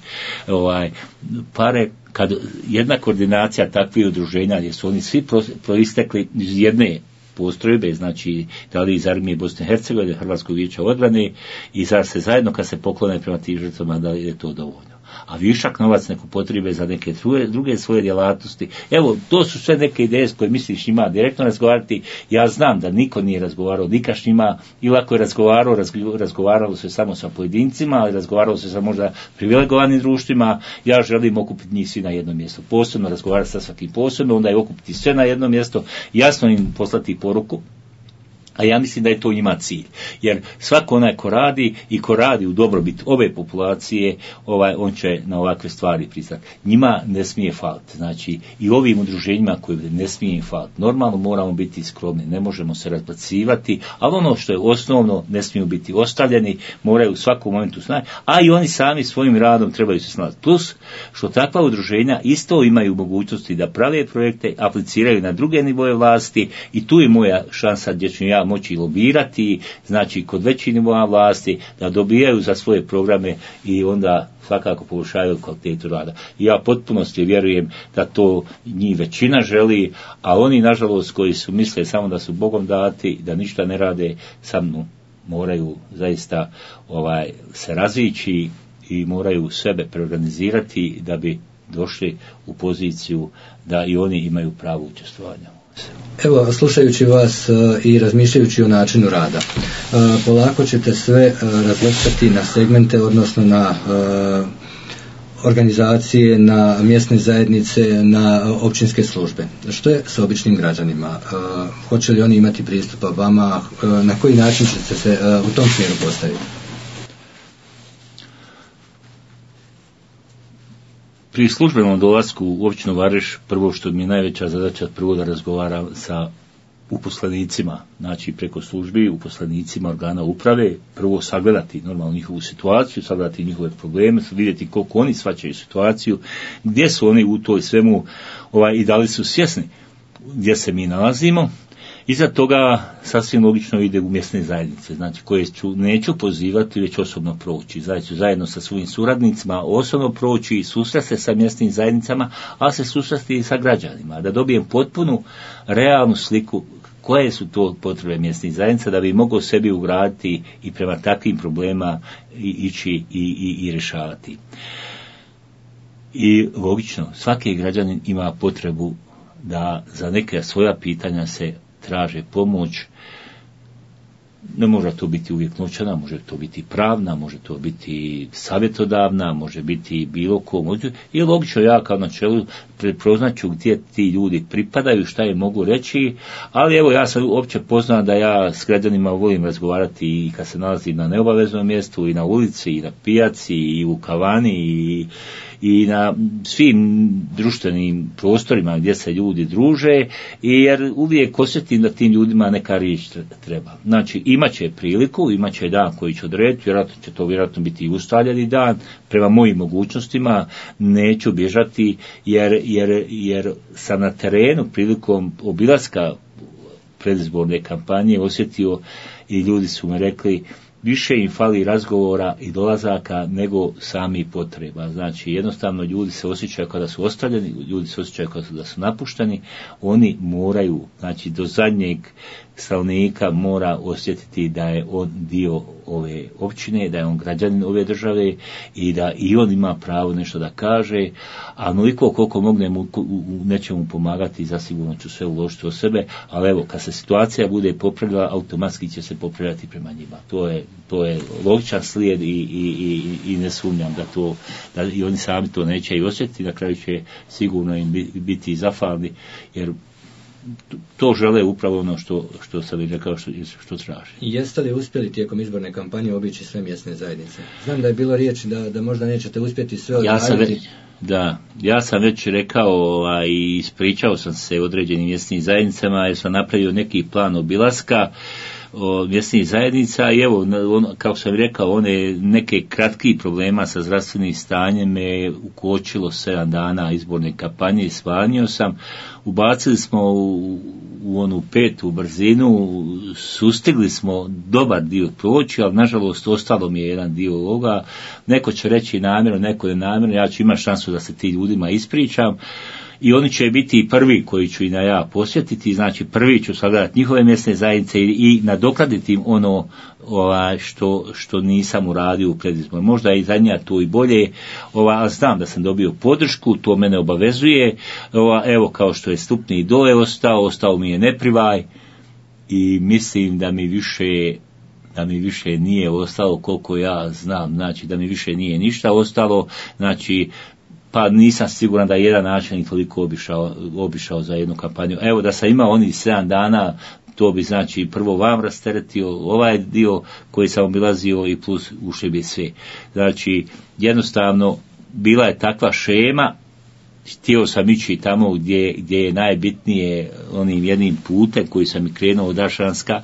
pare, kad jedna koordinacija takvih udruženja, jer su oni svi proistekli iz jedne postrojbe, znači da li iz armije Bosne i Hercegovine, Hrvatskog vijeća odbrane, i zar se zajedno kad se poklone prema tim žrtvama, da li je to dovoljno. A višak novac neko potrebe za neke druge svoje djelatnosti. Evo, to su sve neke ideje s koje misliš njima direktno razgovarati. Ja znam da niko nije razgovarao nikad s njima, ili ako je razgovaralo se samo sa pojedincima, ali razgovaralo se sa možda privilegovanim društvima. Ja želim okupiti njih svi na jedno mjesto. Posebno razgovarati sa svakim posebno, onda je okupiti sve na jedno mjesto, jasno im poslati poruku. A ja mislim da je to njima cilj, jer svako onaj ko radi i ko radi u dobrobit ove populacije, on će na ovakve stvari pristati. Njima ne smije faliti, znači i ovim udruženjima koji ne smije im faliti. Normalno moramo biti skromni, ne možemo se razbacivati, ali ono što je osnovno, ne smiju biti ostavljeni, moraju u svakom momentu snati, a i oni sami svojim radom trebaju se snati. Plus, što takva udruženja isto imaju mogućnosti da prave projekte, apliciraju na druge nivoje vlasti, i tu je moja šansa gdje ću ja moći lobirati, znači kod većih nivoa vlasti, da dobijaju za svoje programe i onda svakako poboljšaju kvalitetu rada. I ja potpunosti vjerujem da to njih većina želi, a oni nažalost koji su misle samo da su Bogom dati, da ništa ne rade, sa mnom moraju zaista se razići i moraju sebe preorganizirati da bi došli u poziciju da i oni imaju pravo učestvovanja.
Evo, slušajući vas i razmišljajući o načinu rada, polako ćete sve razvrstati na segmente, odnosno na organizacije, na mjesne zajednice, na općinske službe. Što je s običnim građanima? Hoće li oni imati pristupa vama? Na koji način ćete se u tom smjeru postaviti?
Pri službenom dolasku u općinu Vareš, prvo što mi je najveća zadaća, prvo da razgovaram sa uposlenicima, znači preko službi, uposlenicima organa uprave, prvo sagledati normalno njihovu situaciju, sagledati njihove probleme, vidjeti koliko oni shvaćaju situaciju, gdje su oni u toj svemu i da li su svjesni gdje se mi nalazimo. Iza toga sasvim logično ide u mjesne zajednice, znači koje neću pozivati, već osobno proći. Znači zajedno sa svojim suradnicima osobno proći i susresti se sa mjesnim zajednicama, a se susresti i sa građanima, da dobijem potpunu realnu sliku koje su to potrebe mjesnih zajednica, da bi mogao sebi ugraditi i prema takvim problema ići i rješavati. I logično, svaki građanin ima potrebu da za neke svoja pitanja se traže pomoć. Ne može to biti uvijek novčana, može to biti pravna, može to biti savjetodavna, može biti bilo ko. I logično ja kao na čelu prepoznaću gdje ti ljudi pripadaju, šta je mogu reći, ali evo ja sam opće poznat da ja s građanima volim razgovarati i kad se nalazim na neobaveznom mjestu, i na ulici, i na pijaci, i u kavani, i na svim društvenim prostorima gdje se ljudi druže, jer uvijek osjetim da tim ljudima neka riječ treba. Znači, imaće priliku, imaće dan koji će odrediti, vjerojatno će to biti i ustaljeni dan, prema mojim mogućnostima neću bježati, jer sam na terenu prilikom obilaska predizborne kampanje osjetio i ljudi su mi rekli, više im fali razgovora i dolazaka nego sami potreba. Znači, jednostavno ljudi se osjećaju kada su ostavljeni, ljudi se osjećaju kada su napušteni, oni moraju, znači do zadnjeg stanovnika mora osjetiti da je on dio ove općine, da je on građanin ove države i da i on ima pravo nešto da kaže, a onoliko koliko mognem u nečemu pomagati, zasigurno ću sve uložiti od sebe, ali evo, kad se situacija bude popravila, automatski će se popravljati prema njima. To je logičan slijed i ne sumnjam da i oni sami to neće i osjetiti, na kraju će sigurno im biti zahvalni, jer to žele upravo ono što sam i rekao što traži.
Jeste li uspjeli tijekom izborne kampanje obići sve mjesne zajednice? Znam da je bilo riječi da možda nećete uspjeti sve odraditi.
Ja sam već rekao i ispričao sam se određenim mjesnim zajednicama jer sam napravio neki plan obilaska mjesnih zajednica i evo, kako sam rekao, one neke kratki problema sa zdravstvenim stanjem me ukočilo 7 dana izborne kampanje i smanjio sam. Ubacili smo u onu 5. brzinu, sustigli smo dobar dio proći, ali nažalost ostalo mi je jedan dio ovoga. Neko će reći namjerno, neko je namjerno, ja ću imati šansu da se ti ljudima ispričam. I oni će biti prvi koji ću i ja posjetiti, znači prvi ću sagledati njihove mjesne zajednice i nadoknaditi im ono što nisam uradio u predizboru. Možda je i za njega to i bolje, ali znam da sam dobio podršku, to mene obavezuje, evo kao što je Stupni dole ostao mi je Neprivaj i mislim da mi više nije ostalo koliko ja znam, znači da mi više nije ništa ostalo, znači pa nisam siguran da je jedan načelnik toliko obišao za jednu kampanju. Evo da sam imao onih 7 dana, to bi znači prvo vam rasteretio ovaj dio koji sam obilazio i plus ušli bi sve. Znači jednostavno bila je takva šema, htio sam ići tamo gdje je najbitnije onim jednim putem koji sam i krenuo od Ašanska,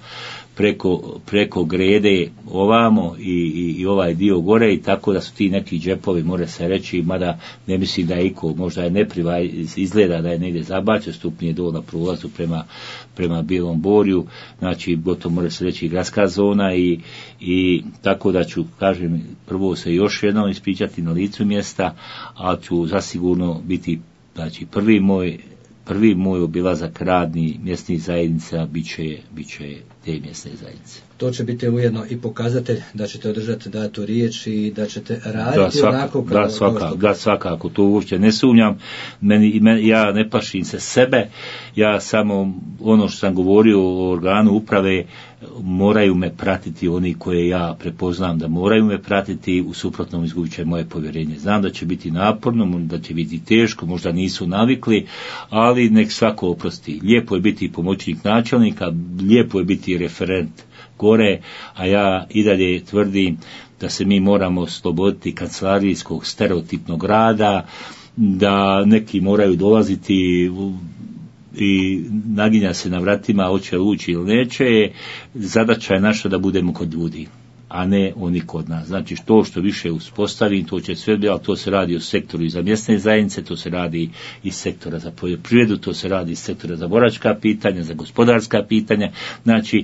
preko Grede ovamo i ovaj dio gore i tako da su ti neki džepovi, može se reći, mada ne mislim da je iko, možda je Neprivaj, izgleda da je negdje zabačen, Stupnje dol na prolazu prema Bijelom Borju, znači gotovo može se reći gradska zona i tako da ću, kažem, prvo se još jednom ispričati na licu mjesta, ali ću zasigurno biti, znači prvi moj obilazak radni mjesnih zajednica bit će te mjesne zajednice.
To će biti ujedno i pokazatelj da ćete održati datu riječ i da ćete raditi onako
Da, svakako, to uopće ne sumnjam. Ja ne plašim se sebe, ja samo ono što sam govorio o organu uprave, moraju me pratiti oni koje ja prepoznam da moraju me pratiti, u suprotnom izgubit će moje povjerenje. Znam da će biti naporno, da će biti teško, možda nisu navikli, ali nek svako oprosti. Lijepo je biti pomoćnik načelnika, lijepo je biti referent gore, a ja i dalje tvrdim da se mi moramo osloboditi kancelarijskog stereotipnog rada, da neki moraju dolaziti i naginja se na vratima, hoće li ući ili neće, zadaća je naša da budemo kod ljudi, a ne oni kod nas. Znači to što više uspostavim, to će sve biti, ali to se radi o sektoru i za mjesne zajednice, to se radi iz sektora za poljoprivredu, to se radi iz sektora za boračka pitanja, za gospodarska pitanja, znači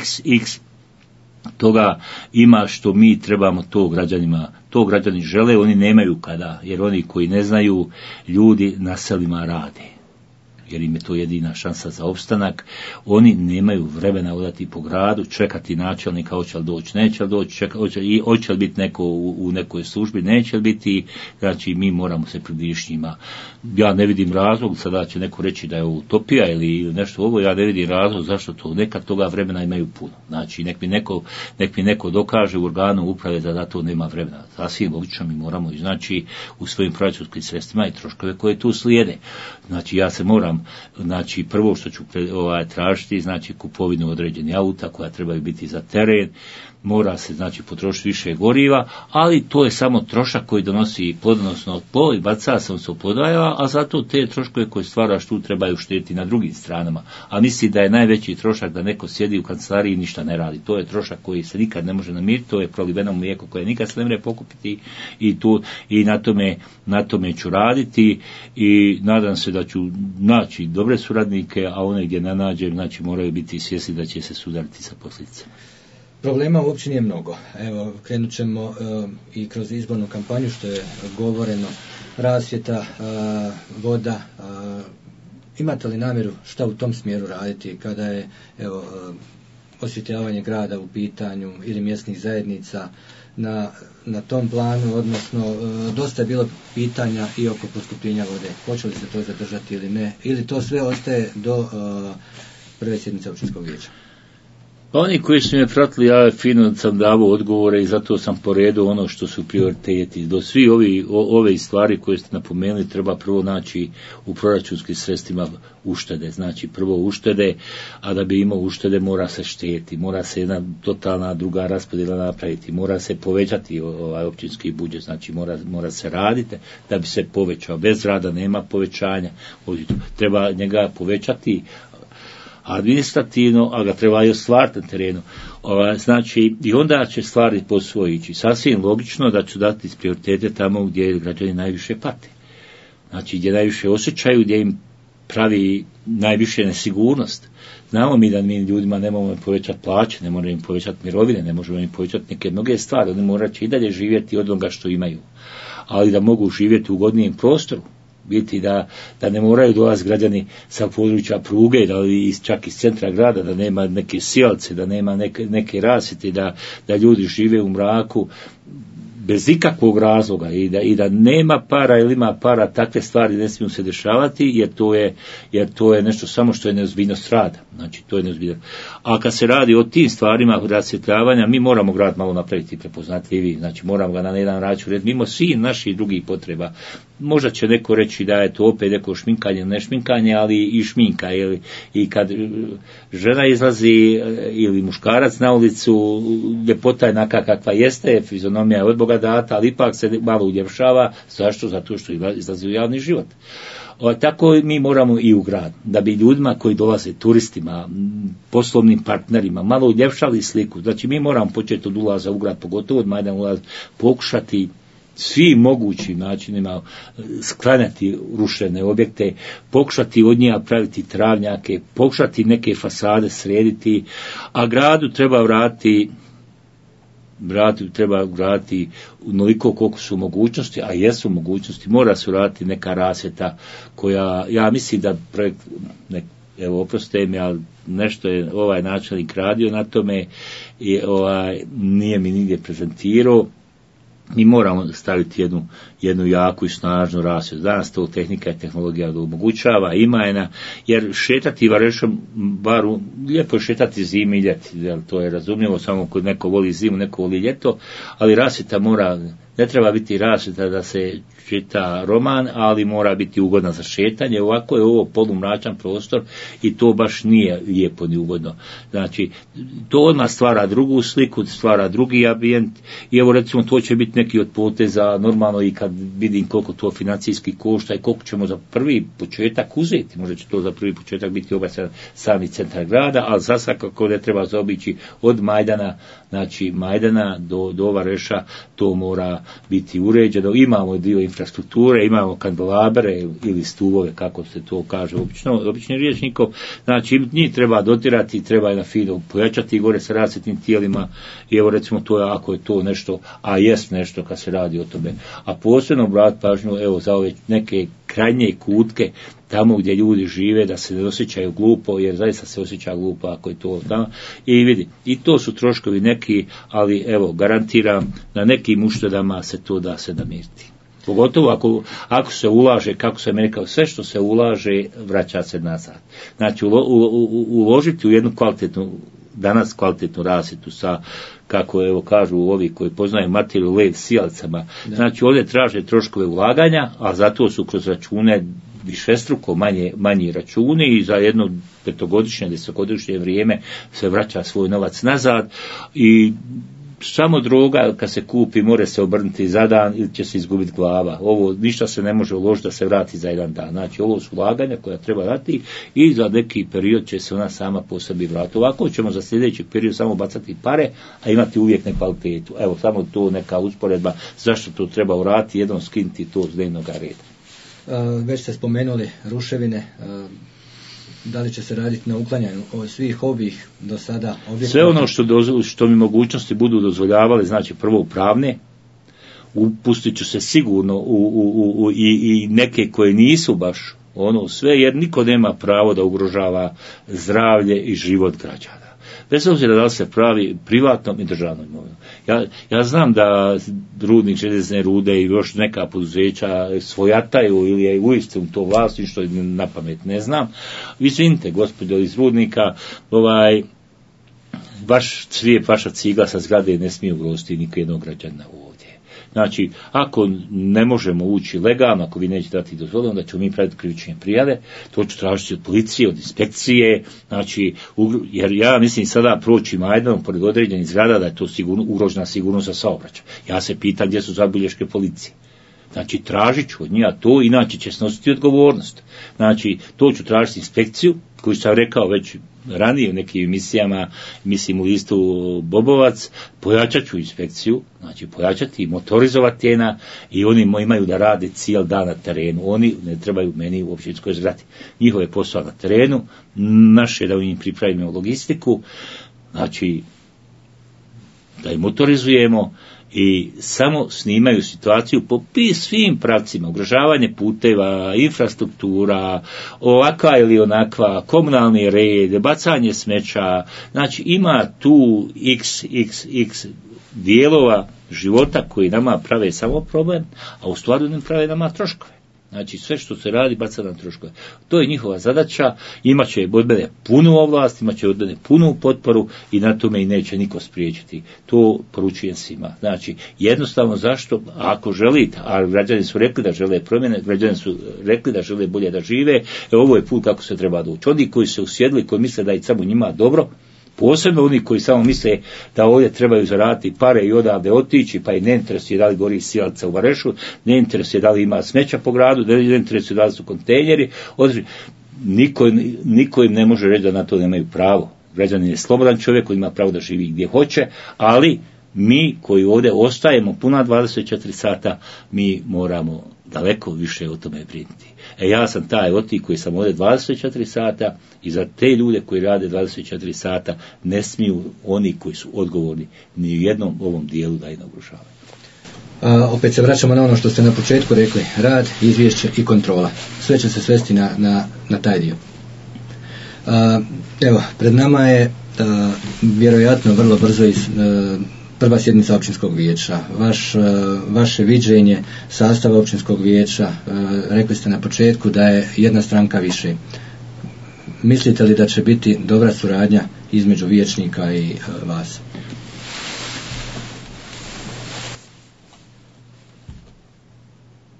x toga ima što mi trebamo to građanima, to građani žele, oni nemaju kada, jer oni koji ne znaju, ljudi na selima rade, jer im je to jedina šansa za opstanak, oni nemaju vremena odati po gradu, čekati načelnika, hoće li doći, neće li doći, hoće li biti neko u nekoj službi, neće li biti, znači mi moramo se približiti njima. Ja ne vidim razlog, sada će neko reći da je utopija ili nešto ovo, ja ne vidim razlog zašto to, nekad toga vremena imaju puno. Znači nek mi neko dokaže u organu uprave da to nema vremena. Sasvim logično mi moramo znači u svojim proračunskim sredstvima i troškove koje tu slijede. Znači ja se moram, znači prvo što ću tražiti, znači kupovinu određenih auta koja trebaju biti za teren, mora se znači potrošiti više goriva, ali to je samo trošak koji donosi plodonosno tlo i baca se u plodajeva, a zato te troškove koje stvaraš tu trebaju štediti na drugim stranama. A misli da je najveći trošak da neko sjedi u kancelariji i ništa ne radi. To je trošak koji se nikad ne može namiriti, to je proliveno mlijeko koje nikad se ne može pokupiti i na tome ću raditi i nadam se da ću naći dobre suradnike, a one gdje ne nađem, znači moraju biti svjesni da će se sudariti sa posljedicama.
Problema u općini je mnogo. Evo, krenut ćemo i kroz izbornu kampanju, što je govoreno, rasvjeta, voda. Imate li namjeru šta u tom smjeru raditi kada je osvjetljavanje grada u pitanju ili mjesnih zajednica na tom planu, odnosno dosta je bilo pitanja i oko poskupljenja vode. Hoće li se to zadržati ili ne? Ili to sve ostaje do prve sjednice općinskog vijeća?
Oni koji su me pratili, ja fino sam davao odgovore i zato sam poredio ono što su prioriteti. Do svi ove stvari koje ste napomenuli treba prvo naći u proračunskim sredstvima uštede. Znači prvo uštede, a da bi imao uštede mora se štedjeti, mora se jedna totalna druga raspodjela napraviti, mora se povećati općinski budžet, znači mora se raditi da bi se povećao. Bez rada nema povećanja, treba njega povećati administrativno, a ga treba i ostvariti na terenu. Znači, i onda će stvari posvoje ići. Sasvim logično da ću dati prioritete tamo gdje građani najviše pate. Znači, gdje najviše osjećaju, gdje im pravi najviše nesigurnost. Znamo mi da mi ljudima ne možemo povećati plaće, ne možemo im povećati mirovine, ne možemo im povećati neke mnoge stvari. Oni moraju i dalje živjeti od onoga što imaju. Ali da mogu živjeti u ugodnijem prostoru. Biti da ne moraju dolaziti građani sa područja pruge, čak iz centra grada, da nema neke sjelce, da nema neke rasvjete, da ljudi žive u mraku bez ikakvog razloga i da nema para ili ima para, takve stvari ne smiju se dešavati jer to je nešto samo što je neozbiljnost rada. Znači to je neozbiljnost. A kad se radi o tim stvarima rasvjetljavanja, mi moramo grad malo napraviti prepoznatljiviji, znači moramo ga na jedan račun red mimo svih naših drugih potreba. Možda će neko reći da je to opet neko šminkanje, ne šminkanje, ali i šminka. I kad žena izlazi ili muškarac na ulicu, ljepota je naka kakva jeste, fizionomija je od Boga data, ali ipak se malo uljepšava. Zašto? Zato što izlazi u javni život. Tako mi moramo i u grad, da bi ljudima koji dolaze, turistima, poslovnim partnerima, malo uljepšali sliku. Znači mi moramo početi od ulaza u grad, pogotovo od majdan ulaz, pokušati svim mogućim načinima sklanjati rušene objekte, pokušati od njega praviti travnjake, pokušati neke fasade srediti, a gradu treba vratiti onoliko koliko su mogućnosti, a jesu mogućnosti, mora se vratiti neka rasvjeta koja, ja mislim da projekt, evo oprostite mi, ali nešto je ovaj načelnik radio na tome i nije mi nigdje prezentirao. Mi moramo staviti jednu jaku i snažnu rasvjetu. Danas to tehnika i tehnologija omogućava, ima je jer šetati varešom baru, lijepo je šetati zimi i ljeti, to je razumljivo, samo kod neko voli zimu, neko voli ljeto, ali rasvjeta mora, ne treba biti rasvjeta da se čita roman, ali mora biti ugodna za šetanje. Ovako je ovo polumračan prostor i to baš nije lijepo ni ugodno. Znači, to odmah stvara drugu sliku, stvara drugi ambijent i evo recimo to će biti neki od poteza normalno i kad vidim koliko to financijski košta i koliko ćemo za prvi početak uzeti. Možda će to za prvi početak biti ovaj sami centar grada, ali zasvakako ne treba zaobići od Majdana, znači Majdana do Vareša, to mora biti uređeno. Imamo dio infrastrukture, imamo kandelabere ili stuvove, kako se to kaže običnim rječnikom, znači njih treba dotirati, treba je na fino pojačati gore sa rasvjetnim tijelima i evo recimo to je, ako je to nešto, a jest nešto kad se radi o tome. A posebno obratiti pažnju evo za ove neke krajnje kutke tamo gdje ljudi žive, da se ne osjećaju glupo, jer zaista se osjeća glupo ako je to tamo. I vidi, i to su troškovi neki, ali evo, garantiram, na nekim uštedama se to da se namiriti. Pogotovo ako se ulaže, kako se meni kao, sve što se ulaže, vraća se nazad. Znači, uložiti u jednu kvalitetnu rasvjetu sa, kako evo kažu ovi koji poznaju materiju LED sijalcama, znači ovdje traže troškove ulaganja, a zato su kroz račune višestruko manji računi i za jedno 5-godišnje, 10-godišnje vrijeme se vraća svoj novac nazad i samo droga kad se kupi more se obrnuti za dan ili će se izgubiti glava. Ovo ništa se ne može uložiti da se vrati za jedan dan. Znači ovo su ulaganja koja treba dati i za neki period će se ona sama po sebi vratiti. Ovako ćemo za sljedeći period samo bacati pare, a imati uvijek nekvalitetu. Evo samo to neka usporedba zašto to treba uraditi, jednom skinuti to s dnevnog reda.
Već ste spomenuli ruševine, da li će se raditi na uklanjanju svih ovih do sada objekata?
Sve ono što mi mogućnosti budu dozvoljavali, znači prvo pravne, upustit ću se sigurno i neke koje nisu baš ono sve, jer niko nema pravo da ugrožava zdravlje i život građana. Bez obzira da li se pravi privatnom i državnom imovinom. Ja znam da rudnik željezne rude i još neka poduzeća svojataju ili je uistinu to vlasništvo, na pamet ne znam. Vi izvinite, gospodo iz rudnika, vaš crijep, vaša cigla sa zgrade ne smije ugroziti nikjednog građana ovdje. Znači, ako ne možemo ući legalno, ako vi nećete dati dozvolu, onda ćemo mi praviti krivične prijave, to ću tražiti od policije, od inspekcije, znači, jer ja mislim sada proći Majdanom pored određenih zgrada da je to ugrožena sigurnost za saobraćaj. Ja se pitam gdje su zabilješke policije. Znači, tražit ću od njega to, inače će snositi odgovornost. Znači, to ću tražiti inspekciju, koju sam rekao već ranije u nekim emisijama, mislim u listu Bobovac, pojačat ću inspekciju, znači pojačati i motorizovati jena i oni imaju da rade cijel dan na terenu. Oni ne trebaju meni u općinskoj zgradi. Njihove posao na terenu, naše da im pripravimo logistiku, znači da im motorizujemo i samo snimaju situaciju po svim pravcima, ugrožavanje puteva, infrastruktura, ovakva ili onakva, komunalni red, bacanje smeća, znači ima tu x dijelova života koji nama prave samo problem, a u stvari ne prave nama troškove. Znači sve što se radi baca na troškove. To je njihova zadaća, imat će od mene punu ovlast, imat će od mene punu potporu i na tome i neće niko spriječiti. To poručujem svima. Znači jednostavno zašto, ako želite, a građani su rekli da žele promjene, građani su rekli da žele bolje da žive, ovo je put kako se treba doći. Oni koji se usjedli, koji misle da je samo njima dobro, posebno oni koji samo misle da ovdje trebaju zaraditi pare i odavde otići, pa i ne interesuje da li gori sijalica u Varešu, ne interesuje da li ima smeća po gradu, ne interesuje da li su kontejneri, niko im ne može reći da na to nemaju pravo. Građanin je slobodan čovjek koji ima pravo da živi gdje hoće, ali mi koji ovdje ostajemo puna 24 sata, mi moramo daleko više o tome brinuti. Ja sam taj od tih koji sam ovdje 24 sata i za te ljude koji rade 24 sata ne smiju oni koji su odgovorni ni u jednom ovom dijelu da ih narušavaju.
Opet se vraćamo na ono što ste na početku rekli, rad, izvješće i kontrola. Sve će se svesti na taj dio. Evo, pred nama je vjerojatno vrlo brzo prva sjednica općinskog vijeća. Vaše viđenje sastava općinskog vijeća, rekli ste na početku da je jedna stranka više. Mislite li da će biti dobra suradnja između vijećnika i vas?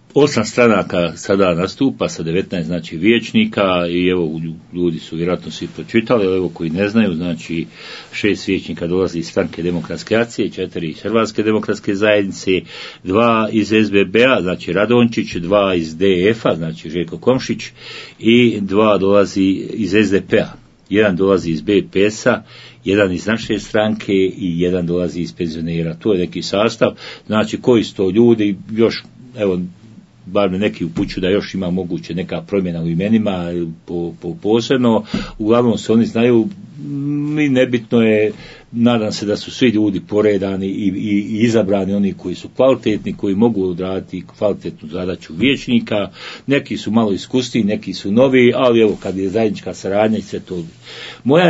8 stranaka sada nastupa sa 19 znači vijećnika i evo ljudi su vjerojatno svi pročitali, ali evo koji ne znaju, znači 6 vijećnika dolazi iz Stranke demokratske akcije, 4 iz Hrvatske demokratske zajednice, 2 iz SBB-a, znači Radončić, 2 iz DF-a, znači Željko Komšić i 2 dolazi iz SDP-a. Jedan dolazi iz BPS-a, jedan iz naše stranke i jedan dolazi iz penzionera. To je neki sastav, znači koji su to ljudi, još evo bar me neki upućuju da još ima moguće neka promjena u imenima posebno, uglavnom se oni znaju i nebitno je, nadam se da su svi ljudi poredani i izabrani oni koji su kvalitetni, koji mogu odraditi kvalitetnu zadaću vijećnika, neki su malo iskusniji, neki su novi, ali evo kad je zajednička saradnja i sve to. Moja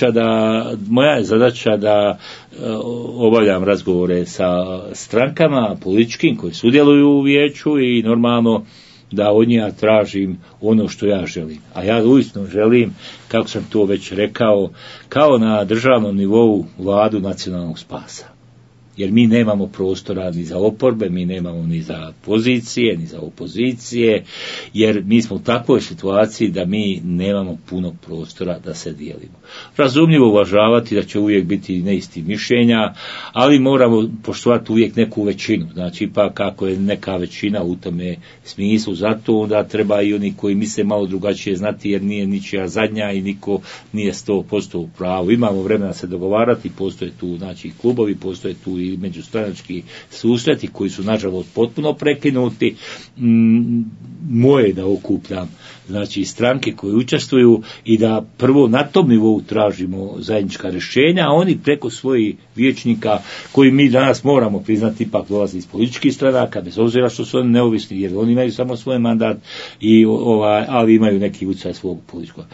je zadaća da obavljam razgovore sa strankama političkim koji sudjeluju u vijeću i normalno da od njega tražim ono što ja želim. A ja uistinu želim, kako sam to već rekao, kao na državnom nivou vladu nacionalnog spasa. Jer mi nemamo prostora ni za oporbe, mi nemamo ni za pozicije, ni za opozicije, jer mi smo u takvoj situaciji da mi nemamo puno prostora da se dijelimo. Razumljivo uvažavati da će uvijek biti neisti mišljenja, ali moramo poštovati uvijek neku većinu. Znači, ipak ako je neka većina u tome smislu, zato onda treba i oni koji misle malo drugačije znati, jer nije ničija zadnja i niko nije 100% u pravu. Imamo vremena se dogovarati, postoje tu znači klubovi, postoje tu i međustranački susreti koji su nažalost potpuno prekinuti. Moje da okupljam znači stranke koje učestvuju i da prvo na tom nivou tražimo zajednička rješenja, a oni preko svojih vijećnika koji mi danas moramo priznati ipak dolazi iz političkih stranaka, bez obzira što su oni neovisni, jer oni imaju samo svoj mandat ali imaju neki utjecaj svog političkog.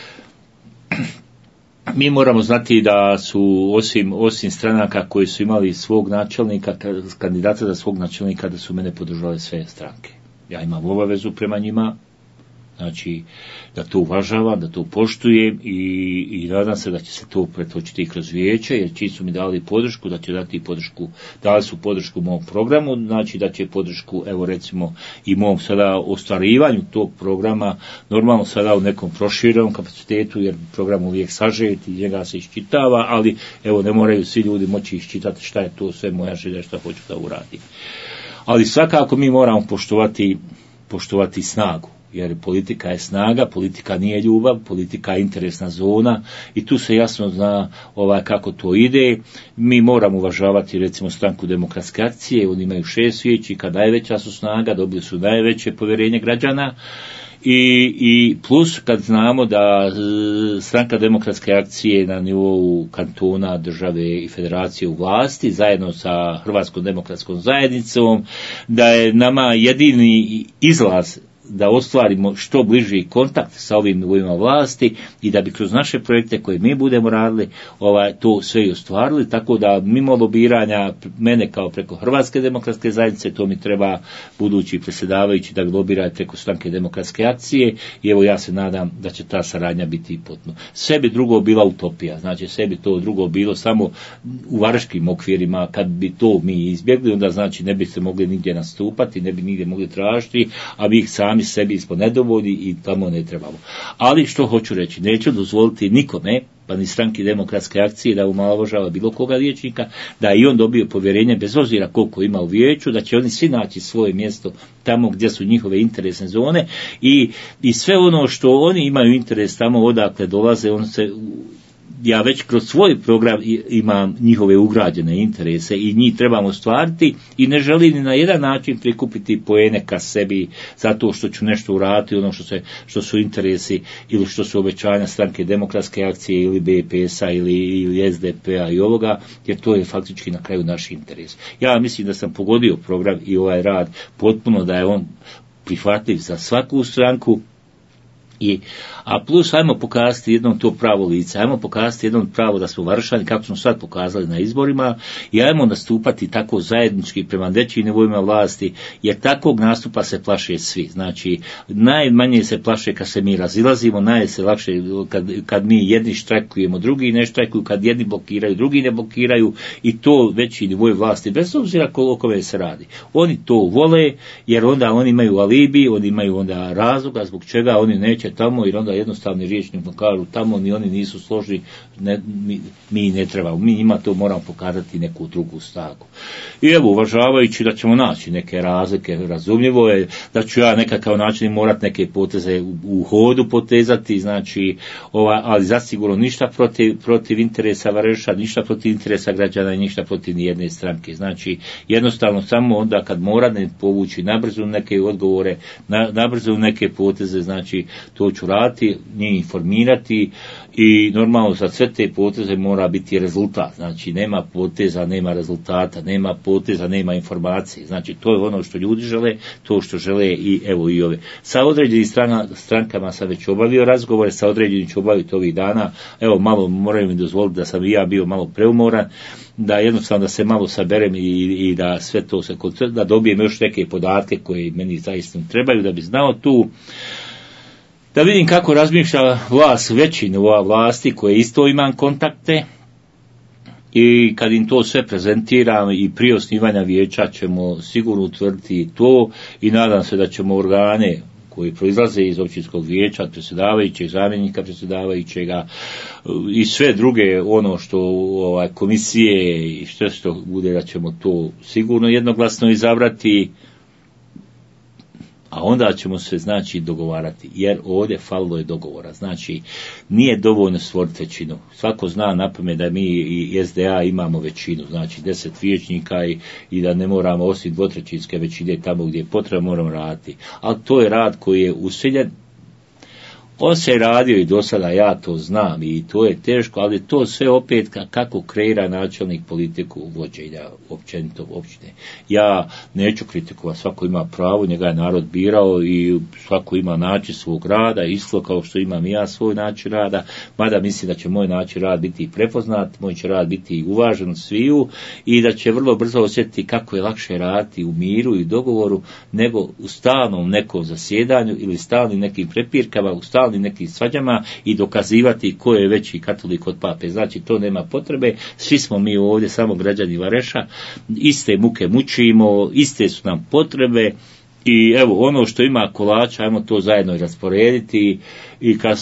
Mi moramo znati da su osim stranaka koji su imali svog načelnika, kandidata za svog načelnika, da su mene podržale sve stranke. Ja imam obavezu prema njima, znači da to uvažavam, da to poštujem i nadam se da će se to pretočiti kroz vijeće, jer čiji su mi dali podršku, da će dati podršku, dali su podršku mom programu, znači da će podršku, evo recimo, i mom sada ostvarivanju tog programa, normalno sada u nekom proširenom kapacitetu, jer program uvijek sažet i njega se iščitava, ali evo ne moraju svi ljudi moći iščitati šta je to sve moja želja, šta hoću da uradim. Ali svakako mi moramo poštovati snagu. Jer politika je snaga, politika nije ljubav, politika je interesna zona i tu se jasno zna kako to ide. Mi moramo uvažavati recimo Stranku demokratske akcije, oni imaju 6 vijećnika, najveća su snaga, dobili su najveće povjerenje građana i plus kad znamo da Stranka demokratske akcije na nivou kantona, države i federacije u vlasti zajedno sa Hrvatskom demokratskom zajednicom, da je nama jedini izlaz da ostvarimo što bliži kontakt sa ovim nivoima vlasti i da bi kroz naše projekte koje mi budemo radili to sve i ostvarili, tako da mimo lobiranja mene kao preko Hrvatske demokratske zajednice, to mi treba budući predsjedavajući da lobira preko Stranke demokratske akcije i evo ja se nadam da će ta saradnja biti potpuno. Sve bi drugo bila utopija, znači sve bi to drugo bilo samo u varaškim okvirima, kad bi to mi izbjegli, onda znači ne bi se mogli nigdje nastupati, ne bi nigdje mogli tražiti, a mi ih sami sebi smo nedovoljni i tamo ne trebamo. Ali što hoću reći, neću dozvoliti nikome, pa ni Stranki demokratske akcije, da omalovažava bilo koga vijećnika, da i on dobio povjerenje bez obzira koliko ima u vijeću, da će oni svi naći svoje mjesto tamo gdje su njihove interesne zone i sve ono što oni imaju interes tamo odakle dolaze, on se ja već kroz svoj program imam njihove ugrađene interese i njih trebamo ostvariti i ne želim ni na jedan način prikupiti poene ka sebi zato što ću nešto uraditi, ono što su interesi ili što su obećanja Stranke demokratske akcije ili BPS-a ili SDP-a i ovoga, jer to je faktički na kraju naš interes. Ja mislim da sam pogodio program i ovaj rad potpuno, da je on prihvatljiv za svaku stranku A plus ajmo pokazati jednom to pravo lice, ajmo pokazati jednom pravo da smo Varšani, kako smo sad pokazali na izborima, i ajmo nastupati tako zajednički prema većim nivoima vlasti, jer takvog nastupa se plaše svi. Znači, najmanje se plaše kad se mi razilazimo, se lakše kad mi jedni štrajkujemo, drugi ne štrajkuju, kad jedni blokiraju, drugi ne blokiraju, i to veći nivoj vlasti, bez obzira o kome se radi. Oni to vole, jer onda oni imaju alibi, oni imaju onda razloga zbog čega oni neće tamo, jer onda jednostavni rječnikom kažu tamo ni oni nisu složni, mi ne trebamo, mi njima to moramo pokazati neku drugu snagu. I evo, uvažavajući da ćemo naći neke razlike, razumljivo je da ću ja nekakav način morati neke poteze u hodu potezati, znači, ali zasigurno ništa protiv interesa Vareša, ništa protiv interesa građana i ništa protiv nijedne stranke. Znači, jednostavno samo onda kad mora povući nabrzo neke odgovore, nabrzo neke poteze, znači to ću raditi, njih informirati, i normalno za sve te poteze mora biti rezultat. Znači, nema poteza, nema rezultata, nema poteza, nema informacije. Znači, to je ono što ljudi žele, to što žele i evo i ove. Sa određenim strankama sam već obavio razgovore, sa određenim ću obaviti ovih dana. Evo, malo moraju mi dozvoliti da sam i ja bio malo preumoran, da jednostavno da se malo saberem i da sve to se da dobijem još neke podatke koje meni zaista trebaju da bi znao tu, da vidim kako razmišlja vlast, većina vlasti koje isto imam kontakte, i kad im to sve prezentiram i prije osnivanja vijeća ćemo sigurno utvrditi to, i nadam se da ćemo organe koji proizlaze iz općinskog vijeća, predsjedavajućeg, zamjenika predsjedavajućega i sve druge ono što komisije i što bude, da ćemo to sigurno jednoglasno izabrati, a onda ćemo se, znači, dogovarati, jer ovdje falilo je dogovora. Znači, nije dovoljno stvoriti većinu. Svako zna napamet da mi i SDA imamo većinu, znači 10 vijećnika, i da ne moramo osim dvotrećinske većine tamo gdje je potrebno moramo raditi. Ali to je rad koji je usiljen. On se radio i do sada, ja to znam, i to je teško, ali to sve opet kako kreira načelnik politiku vođenja općenito općine. Ja neću kritikovati, svako ima pravo, njega je narod birao i svako ima način svog rada, isto kao što imam i ja svoj način rada, mada mislim da će moj način rada biti prepoznat, moj će rad biti uvažen sviju, i da će vrlo brzo osjetiti kako je lakše raditi u miru i dogovoru nego u stalnom nekom zasjedanju ili stalnim nekim prepirkama, u stalnim nekim svađama i dokazivati ko je veći katolik od pape. Znači, to nema potrebe, svi smo mi ovdje samo građani Vareša, iste muke mučimo, iste su nam potrebe, i evo, ono što ima kolača, ajmo to zajedno rasporediti, i kad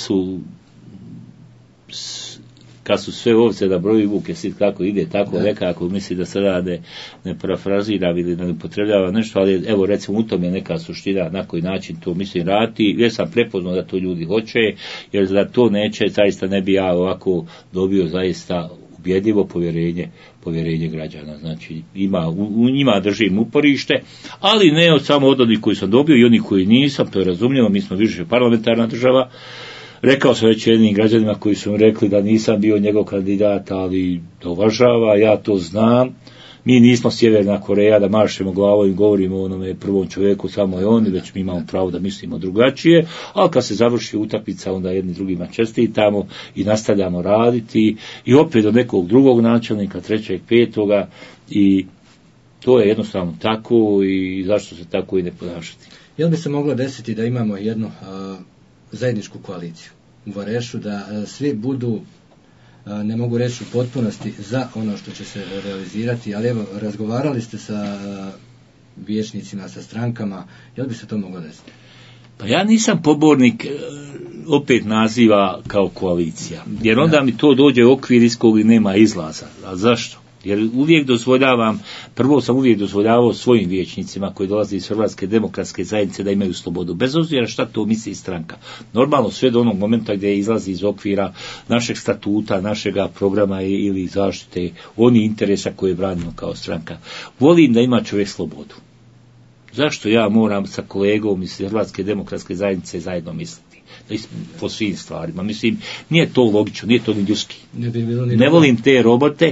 su sve ovce da broji vuke sit kako ide, tako nekako misli da se rade, ne parafraziram ili ne upotrebljava nešto, ali evo, recimo, u tom je neka suština na koji način to mislim raditi, jer sam prepoznao da to ljudi hoće, jer da to neće, zaista ne bi ja ovako dobio zaista ubjedljivo povjerenje građana. Znači, u njima držim uporište, ali ne samo od onih koji sam dobio i onih koji nisam, to je razumljivo, mi smo više parlamentarna država. Rekao sam već jednim građanima koji su mi rekli da nisam bio njegov kandidat, ali to uvažava, ja to znam. Mi nismo Sjeverna Koreja da maršemo glavom i govorimo o onome prvom čovjeku, samo je on, već mi imamo pravo da mislimo drugačije, ali kad se završi utakmica, onda jedni drugima čestitamo i nastavljamo raditi, i opet do nekog drugog načelnika, trećeg, petoga, i to je jednostavno tako, i zašto se tako i ne ponašati.
Jel bi se moglo desiti da imamo jednu zajedničku koaliciju u Varešu, da svi budu, ne mogu reći u potpunosti, za ono što će se realizirati, ali evo, razgovarali ste sa vijećnicima, sa strankama, jel bi se to moglo desiti?
Pa ja nisam pobornik opet naziva kao koalicija, jer onda mi to dođe u okvir iz kog nema izlaza. A zašto? Jer uvijek dozvoljavam, prvo sam uvijek dozvoljavao svojim vijećnicima koji dolaze iz Hrvatske demokratske zajednice da imaju slobodu, bez obzira šta to misli stranka. Normalno sve do onog momenta gdje izlazi iz okvira našeg statuta, našega programa ili zaštite onih interesa koje branimo kao stranka. Volim da ima čovjek slobodu. Zašto ja moram sa kolegom iz Hrvatske demokratske zajednice zajedno misliti? Po svim stvarima. Mislim, nije to logično, nije to ni ljudski. Ne volim te robote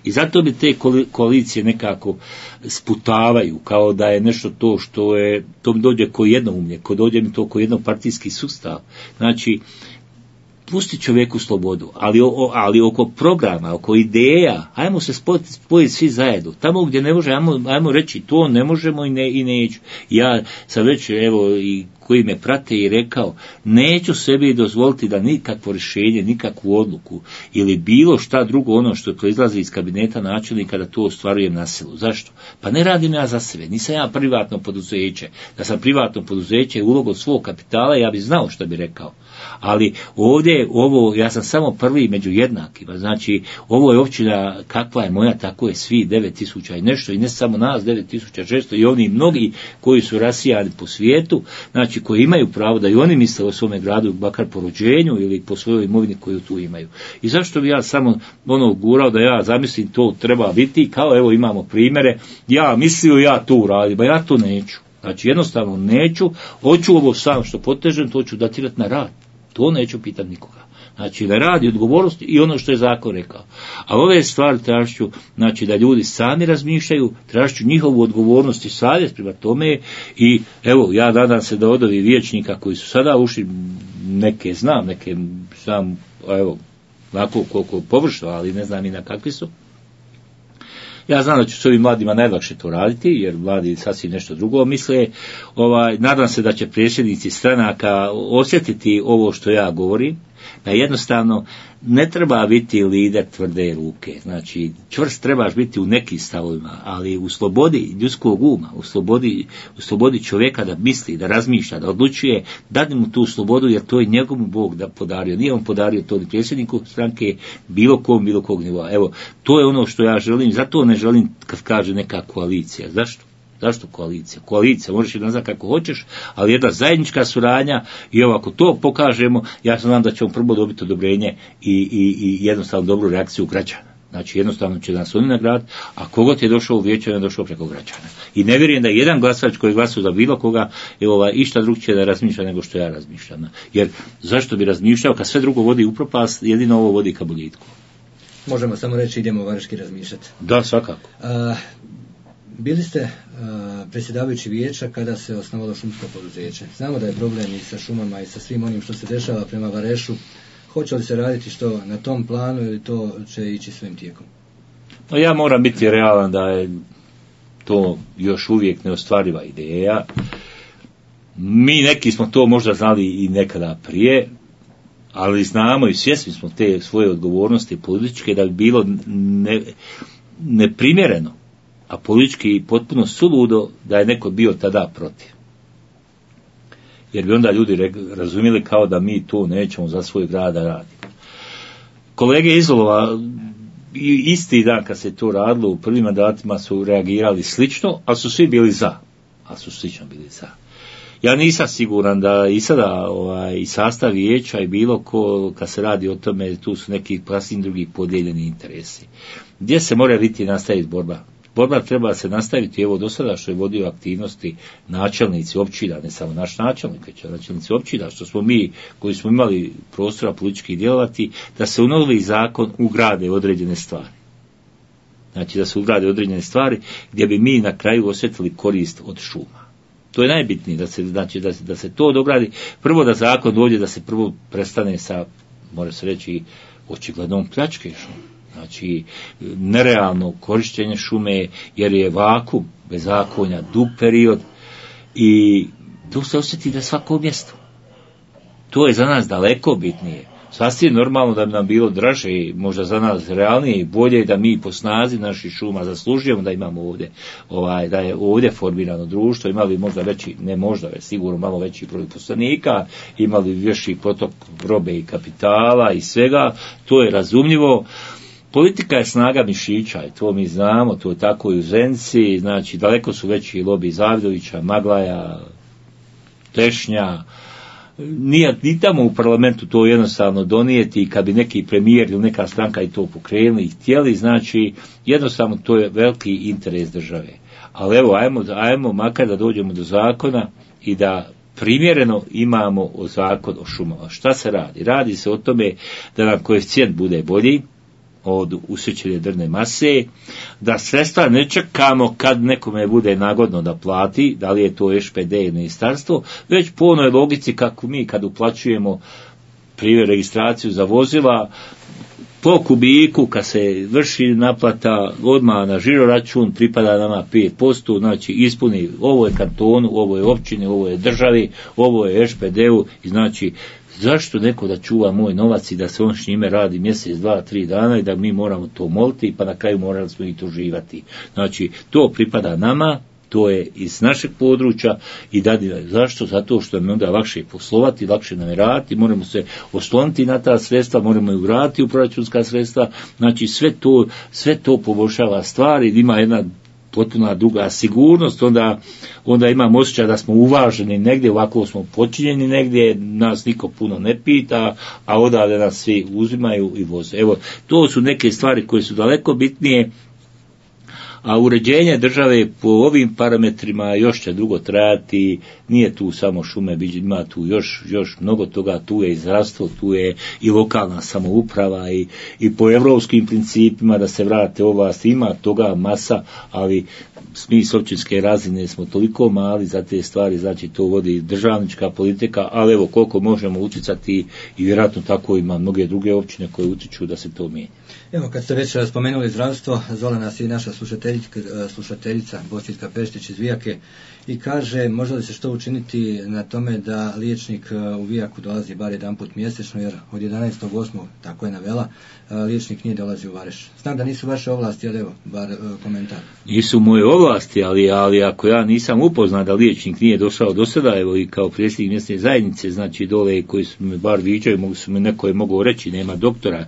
I zato bi te koalicije nekako sputavaju, kao da je nešto to što je, to mi dođe ko jednoumlje, dođe mi to ko jednopartijski sustav. Znači, pusti čovjeku slobodu, ali oko programa, oko ideja, ajmo se spojiti svi zajedno. Tamo gdje ne može, ajmo reći to ne možemo i neću. Ja sam već, evo, i koji me prate i rekao, neću sebi dozvoliti da nikakvo rješenje, nikakvu odluku ili bilo šta drugo ono što proizlazi iz kabineta načelnika da to ostvarujem na silu. Zašto? Pa ne radim ja za sebe, nisam ja privatno poduzeće. Da sam privatno poduzeće ulogom svog kapitala, ja bi znao što bi rekao. Ali ovdje, ja sam samo prvi među jednakima, znači ovo je općina kakva je moja, tako je svi 9.000 i nešto, i ne samo nas 9.600 i oni mnogi koji su rasijani po svijetu, znači koji imaju pravo da i oni misle o svome gradu, makar po rođenju ili po svojoj imovini koju tu imaju. I zašto bi ja samo gurao da ja zamislim to treba biti, kao evo imamo primjere, ja mislio ja to uradim, ba ja to neću. Znači jednostavno neću, hoću ovo sam što potežem, to ću datirati na rad. To neću pitati nikoga. Znači da radi odgovornost i ono što je zakon rekao. A ove stvari tražću, znači da ljudi sami razmišljaju, tražću njihovu odgovornost i savjest prema tome i evo ja nadam se da od ovih vijećnika koji su sada ušli, neke znam, evo, ovako koliko površno, ali ne znam i na kakvi su. Ja znam da ću s ovim mladima najlakše to raditi, jer mladi sasvim nešto drugo misle. Nadam se da će predsjednici stranaka osjetiti ovo što ja govorim, da jednostavno ne treba biti lider tvrde ruke. Znači, čvrst trebaš biti u nekim stavovima, ali u slobodi ljudskog uma, u slobodi čovjeka da misli, da razmišlja, da odlučuje, dati mu tu slobodu, jer to je njegovu Bog da podario. Nije on podario to ni predsjedniku stranke, bilo kog nivoa. Evo, to je ono što ja želim, zato ne želim kad kaže neka koalicija. Zašto koalicija? Koalicija, možeš je nazvati kako hoćeš, ali jedna zajednička suradnja i ako to pokažemo, ja znam da ćemo prvo dobiti odobrenje i jednostavno dobru reakciju građana. Znači jednostavno će nas oni nagraditi, a kogod je došao u vijeće, on je došao preko građana. I ne vjerujem da je jedan glasač koji glasuje za bilo koga išta drugčije da razmišlja nego što ja razmišljam. Jer zašto bi razmišljao kad sve drugo vodi u propast, jedino ovo vodi ka boljitku.
Možemo samo reći idemo vareški razmišljati.
Da, svakako.
Bili ste predsjedavajući vijeća kada se osnovalo šumsko poduzeće. Znamo da je problem i sa šumama i sa svim onim što se dešava prema Varešu. Hoće li se raditi što na tom planu ili to će ići svojim tijekom?
No, ja moram biti realan da je to još uvijek neostvariva ideja. Mi neki smo to možda znali i nekada prije, ali znamo i svjesni smo te svoje odgovornosti političke da bi bilo neprimjereno, a politički potpuno suludo da je neko bio tada protiv. Jer bi onda ljudi razumjeli kao da mi to nećemo za svoj grad da radimo. Kolege iz Izolova isti dan kad se to radilo u prvim mandatima su reagirali slično, ali su svi bili za. Ja nisam siguran da i sada i sastav vijeća i bilo ko, kad se radi o tome, tu su neki sasvim drugi podijeljeni interesi. Gdje se mora biti nastaviti borba? Borba treba se nastaviti, evo do sada što je vodio aktivnosti načelnici općina, ne samo naš načelnik, već načelnici općina, što smo mi, koji smo imali prostora politički djelovati, da se u novi zakon ugrade određene stvari. Znači da se ugrade određene stvari gdje bi mi na kraju osjetili korist od šuma. To je najbitnije, da se to dogradi. Prvo da zakon dođe, da se prvo prestane sa, mora se reći, očiglednom pljačke šuma. Znači, nerealno korištenje šume, jer je vakuum, bezakonja, dug period i tu se osjeti da svako mjesto. To je za nas daleko bitnije. Sasvim normalno da bi nam bilo draže i možda za nas realnije i bolje da mi po snazi naših šuma zaslužujemo da imamo ovdje, da je ovdje formirano društvo, imali možda veći, ne možda, već sigurno malo veći broj poslanika, imali veći protok robe i kapitala i svega, to je razumljivo. Politika je snaga mišića i to mi znamo, to je tako i u Zenci, znači daleko su veći lobi Zavidovića, Maglaja, Tešnja, ni tamo u parlamentu to jednostavno donijeti, kad bi neki premijer ili neka stranka i to pokrenuli i htjeli, znači jednostavno to je veliki interes države. Ali evo, ajmo makar da dođemo do zakona i da primjereno imamo zakon o šumama. Šta se radi? Radi se o tome da nam koeficijent bude bolji, od usjećene drvne mase, da sredstva ne čekamo kad nekome bude nagodno da plati, da li je to ŠPD ili ministarstvo, već po onoj logici kako mi kad uplaćujemo primjer registraciju za vozila, po kubiku kad se vrši naplata odmah na žiro račun pripada nama 5%, znači ispuni ovo je kantonu, ovo je općini, ovo je državi, ovo je ŠPD-u i znači zašto neko da čuva moj novac i da se on s njime radi mjesec, 2, 3 dana i da mi moramo to moliti pa na kraju morali smo i tuživati. Znači to pripada nama, to je iz našeg područja i zašto? Zato što nam je onda lakše poslovati, lakše namjerati, moramo se osloniti na ta sredstva, moramo ju vratiti u proračunska sredstva, znači sve to poboljšava stvari, ima jedna potpuna druga sigurnost, onda imamo osjećaj da smo uvaženi negdje, ovako smo počinjeni negdje, nas niko puno ne pita, a odavde nas svi uzimaju i voze. Evo, to su neke stvari koje su daleko bitnije, a uređenje države po ovim parametrima još će dugo trajati, nije tu samo šume, ima tu još mnogo toga, tu je i zdravstvo, tu je i lokalna samouprava i po europskim principima da se vrate ovlasti, ima toga masa, ali mi s općinske razine smo toliko mali za te stvari, znači to vodi državnička politika, ali evo koliko možemo utjecati i vjerojatno tako ima mnoge druge općine koje utječu da se to mijenja.
Evo, kad ste već spomenuli zdravstvo, zvala nas i naša slušateljica Bosiljka Peštić iz Vijake i kaže, može li se što učiniti na tome da liječnik u Vijaku dolazi bar jedanput mjesečno, jer od 11.8. tako je navela, liječnik nije dolazi u Vareš. Znam da nisu vaše ovlasti, ali evo, bar komentar.
Nisu moje ovlasti, ali ako ja nisam upoznat da liječnik nije došao do sada, evo i kao predsjednik mjesne zajednice, znači dole koji su me bar viđaju, su mi neko je mogao reći, nema doktora,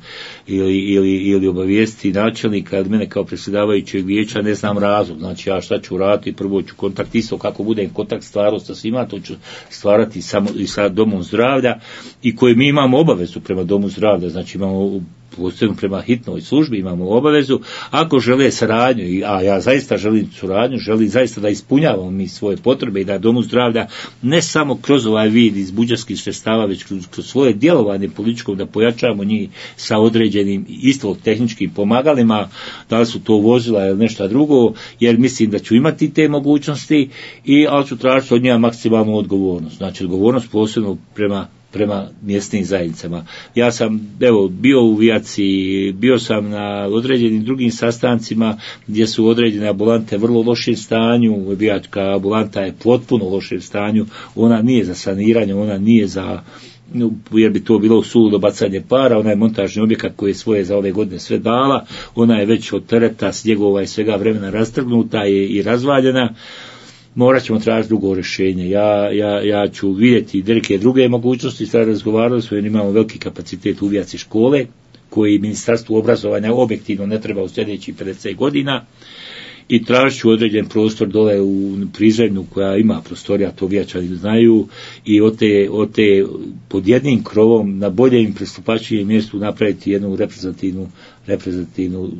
ili obavijesti načelnika ili mene kao predsjedavajućeg vijeća, ne znam razlog, znači ja šta ću raditi, prvo ću kontakt isto kako budem kontakt stvarao sa svima, to ću stvarati samo i sa domom zdravlja i koji mi imamo obavezu prema domu zdravlja, znači imamo posebno prema hitnoj službi imamo obavezu, ako žele saradnju, a ja zaista želim suradnju, želim zaista da ispunjavamo mi svoje potrebe i da domu zdravlja ne samo kroz ovaj vid iz budžetskih sredstava, već kroz svoje djelovanje političko da pojačamo njih sa određenim isto tehničkim pomagalima, da li su to vozila ili nešto drugo, jer mislim da ću imati te mogućnosti ali ću tražiti od njega maksimalnu odgovornost, znači odgovornost posebno prema mjesnim zajednicama. Ja sam bio u Vijaci, bio sam na određenim drugim sastancima gdje su određene ambulante vrlo lošem stanju, Vijačka ambulanta je potpuno lošem stanju, ona nije za saniranje, ona nije za jer bi to bilo suludo bacanje para, ona je montažni objekat koji je svoje za ove godine sve dala, ona je već od tereta, snjegova i svega vremena rastrgnuta i razvaljena. Morat ćemo tražiti drugo rješenje. Ja ću vidjeti neke druge mogućnosti, sada razgovarali smo jer imamo veliki kapacitet u Vijaci škole, koji Ministarstvu obrazovanja objektivno ne treba u sljedećih 50 godina i tražit ću određen prostor dole u Prizemlju koja ima prostorija, to Vijačani znaju i od te pod jednim krovom na boljem pristupačnijem mjestu napraviti jednu reprezentativnu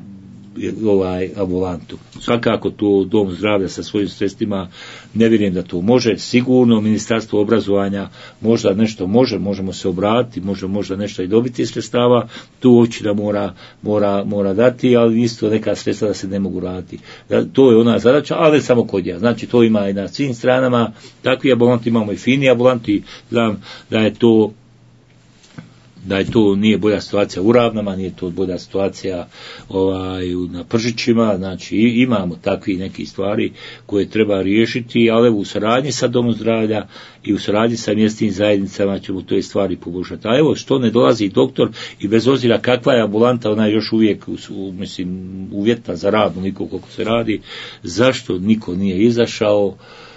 ambulantu. Svakako to dom zdravlja sa svojim sredstvima ne vjerujem da to može, sigurno Ministarstvo obrazovanja možda nešto možemo se obratiti, možda nešto i dobiti sredstava, tu općina mora dati, ali isto neka sredstva da se ne mogu raditi. To je ona zadaća, ali ne samo kod ja. Znači to ima i na svim stranama, takvi ambulanti imamo i fini ambulanti, znam da je to nije bolja situacija u Ravnama, nije to bolja situacija na Pržićima, znači imamo takvi neki stvari koje treba riješiti, ali u saradnji sa domom zdravlja i u saradnji sa mjesnim zajednicama ćemo te stvari poboljšati. A evo što ne dolazi doktor i bez obzira kakva je ambulanta, ona je još uvijek uvjetna za rad, onoliko koliko se radi, zašto niko nije izašao,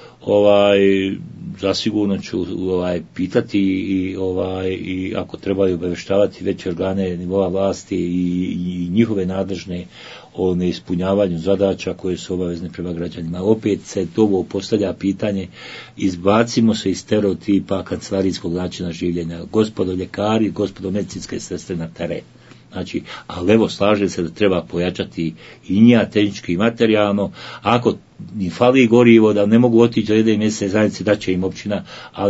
zasigurno ću pitati i ako trebaju obavještavati veće organe nivoa vlasti i njihove nadležne o neispunjavanju zadaća koje su obavezne prema građanima. Opet se to postavlja pitanje, izbacimo se iz stereotipa kancelarijskog načina življenja. Gospodo ljekari, gospodo medicinske sestre na teren. Znači, ali evo, slažem se da treba pojačati i njega tehnički i materijalno. Ako im fali gorivo, da ne mogu otići do jedne mjesne zajednice, da će im općina,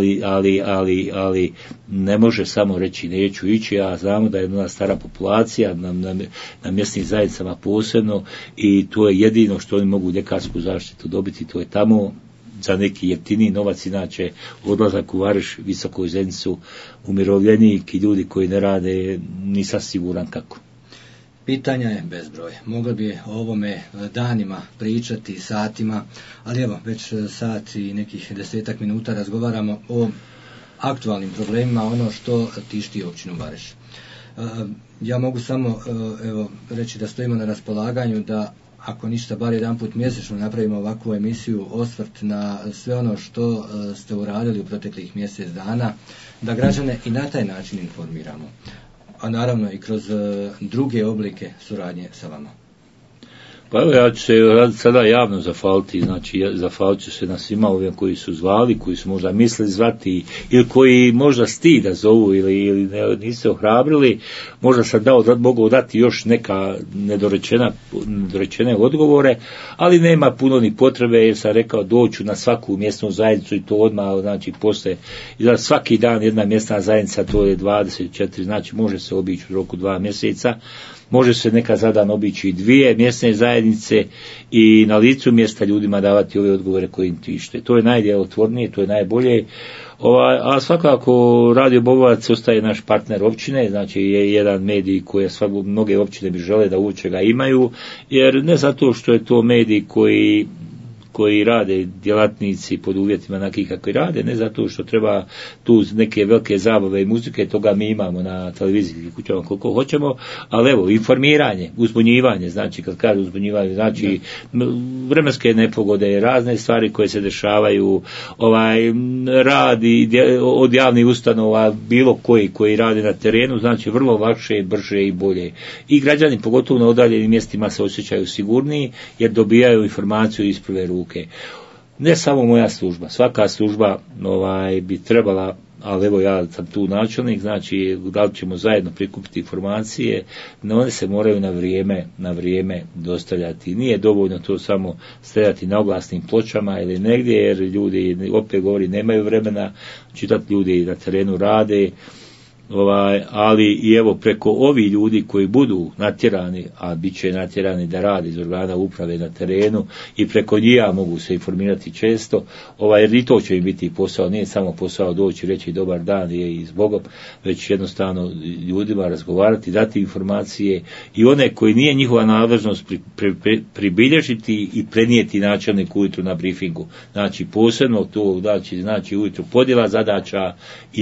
ali ne može samo reći neću ići, a znamo da je jedna stara populacija na mjesnim zajednicama posebno i to je jedino što oni mogu ljekarsku zaštitu dobiti, to je tamo za neki jeftiniji novac, inače odlazak u Vareš, Visokoj Zenicu, umirovljenik i ljudi koji ne rade, nisam siguran kako.
Pitanja je bezbroj. Mogli bi o ovome danima pričati, satima, ali evo, već sat i nekih 10 minuta razgovaramo o aktualnim problemima, ono što tišti općinu Vareš. Ja mogu samo reći da stojimo na raspolaganju da ako ništa, bar jedan put mjesečno napravimo ovakvu emisiju, osvrt na sve ono što ste uradili u proteklih mjesec dana, da građane i na taj način informiramo, a naravno i kroz druge oblike suradnje sa vama.
Pa evo, ja ću se sada javno zahvaliti, znači zahvalit ću se na svima ovim koji su zvali, koji su možda mislili zvati ili koji možda stida zovu ili nisu ohrabrili, možda sam mogu dati još neka nedorečene odgovore, ali nema puno ni potrebe jer sam rekao doću na svaku mjesnu zajednicu i to odmah, znači poslije, svaki dan jedna mjesna zajednica, to je 24, znači može se obići u roku 2 mjeseca. Može se neka za dan obići i 2 mjesne zajednice i na licu mjesta ljudima davati ove odgovore koji im tište. To je najdjelotvornije, to je najbolje. A svakako Radio Bobovac ostaje naš partner općine, znači je jedan medij koji mnoge općine bi žele da uopće ga imaju, jer ne zato što je to medij koji rade djelatnici pod uvjetima nakih kakvi rade, ne zato što treba tu neke velike zabave i muzike, toga mi imamo na televizijskim kućama koliko hoćemo, ali evo, informiranje, uzbunjivanje, znači kad kažu uzbunjivanje, znači vremenske nepogode, razne stvari koje se dešavaju, rad od javnih ustanova, bilo koji rade na terenu, znači vrlo lakše, brže i bolje. I građani, pogotovo na udaljenim mjestima, se osjećaju sigurniji jer dobijaju informaciju iz prve ruke. Ne samo moja služba, svaka služba bi trebala, ali evo ja sam tu načelnik, znači da li ćemo zajedno prikupiti informacije, no one se moraju na vrijeme dostavljati. Nije dovoljno to samo stajati na oglasnim pločama ili negdje, jer ljudi, opet govori, nemaju vremena čitati, ljudi na terenu rade, ali i evo preko ovi ljudi koji budu natjerani, a bit će natjerani da rade iz organa uprave na terenu i preko njih mogu se informirati često, jer i to će im biti posao, nije samo posao doći reći dobar dan i zbogom, već jednostavno ljudima razgovarati, dati informacije i one koji nije njihova nadležnost pribilježiti i prenijeti načelnik ujutru na briefingu. Znači posebno to, znači ujutru podjela zadaća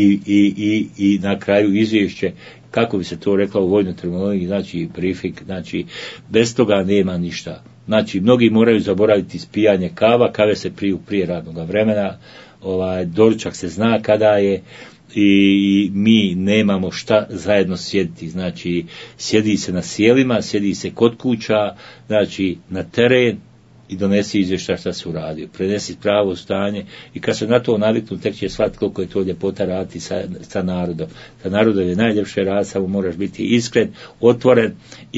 i na kraju izvješće, kako bi se to reklo u vojnoj terminologiji, znači briefing, znači bez toga nema ništa. Znači mnogi moraju zaboraviti spijanje kave se piju prije radnog vremena, doručak se zna kada je i mi nemamo šta zajedno sjediti, znači sjedi se na sjelima, sjedi se kod kuća, znači na teren i donesi izvještaj šta se uradio, prenesi pravo stanje i kad se na to naviknu tek će shvatiti koliko je to ljepota raditi sa narodom. Sa narodom je najljepše raditi, samo moraš biti iskren, otvoren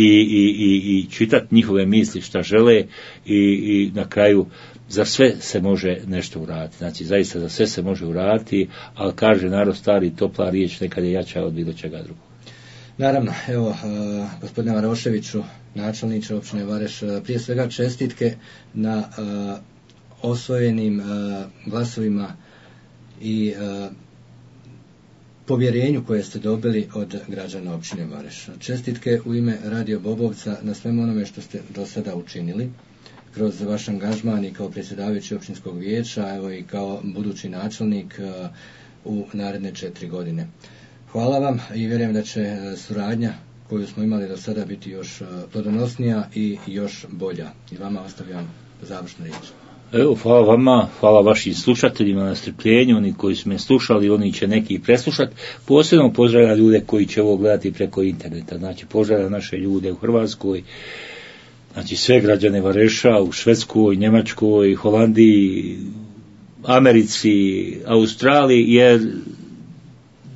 i čitati njihove misli šta žele i na kraju za sve se može nešto uraditi. Znači zaista za sve se može uraditi, ali kaže narod stari, topla riječ nekad je jača od bilo čega drugog.
Naravno, evo, gospodine Maroševiću, načelniče općine Vareš, prije svega čestitke na osvojenim glasovima i povjerenju koje ste dobili od građana općine Vareš. Čestitke u ime Radio Bobovca na svemu onome što ste do sada učinili kroz vaš angažman i kao predsjedavajući općinskog vijeća, evo i kao budući načelnik u naredne 4 godine. Hvala vam i vjerujem da će suradnja koju smo imali do sada biti još plodonosnija i još bolja. I vama ostavljam završnu riječ.
Evo, hvala vama, hvala vašim slušateljima na strpljenju, oni koji su me slušali, oni će neki preslušati. Posebno pozdravljam ljude koji će ovo gledati preko interneta, znači pozdravljam naše ljude u Hrvatskoj, znači sve građane Vareša, u Švedskoj, Njemačkoj, Holandiji, Americi, Australiji, jer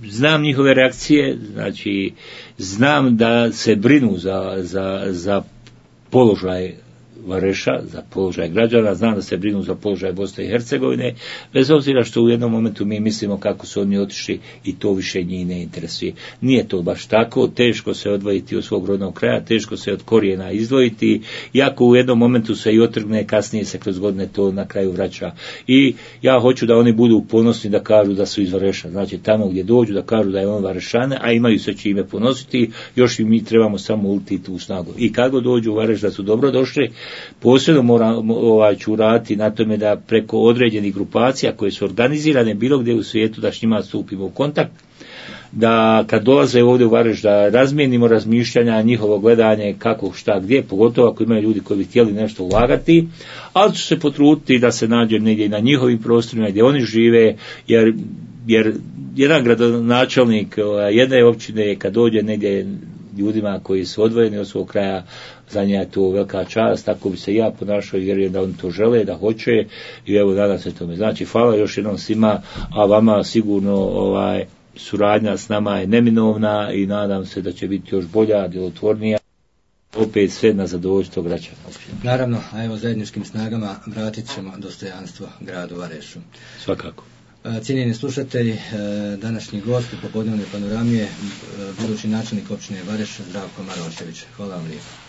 znam njihove reakcije, znači znam da se brinu za položaj Vareša, za položaj građana, znam da se brinu za položaj Bosne i Hercegovine, bez obzira što u jednom momentu mi mislimo kako su oni otišli i to više njih ne interesuje. Nije to baš tako, teško se odvojiti od svog rodnog kraja, teško se od korijena izdvojiti, iako u jednom momentu se i otrgne, kasnije se kroz godine to na kraju vraća. I ja hoću da oni budu ponosni da kažu da su iz Vareša, znači tamo gdje dođu da kažu da je on Varešane, a imaju se čime ponositi, još i mi trebamo samo uliti tu snagu. I kako dođu u Vareš da su dobro došli, posebno ću raditi na tome da preko određenih grupacija koje su organizirane bilo gdje u svijetu da s njima stupimo u kontakt, da kad dolaze ovdje u Vareš da razmijenimo razmišljanja, njihovo gledanje kako, šta, gdje, pogotovo ako imaju ljudi koji bi htjeli nešto ulagati, ali ću se potruditi da se nađem negdje na njihovim prostorima gdje oni žive, jer jedan gradonačelnik jedne općine kad dođe negdje ljudima koji su odvojeni od svog kraja, za njega je to velika čast, tako bi se ja ponašao i vjerujem da oni to žele, da hoće i evo nadam se tome. Znači hvala još jednom svima, a vama sigurno suradnja s nama je neminovna i nadam se da će biti još bolja, djelotvornija, opet sve na zadovoljstvo građana.
Naravno, a evo zajedničkim snagama vratit ćemo dostojanstvo gradu Varešu.
Svakako.
Cijenjeni slušatelji, današnji gost u popodnevnoj panorami je budući načelnik općine Vareš Zdravko Marošević. Hvala vam lijepo.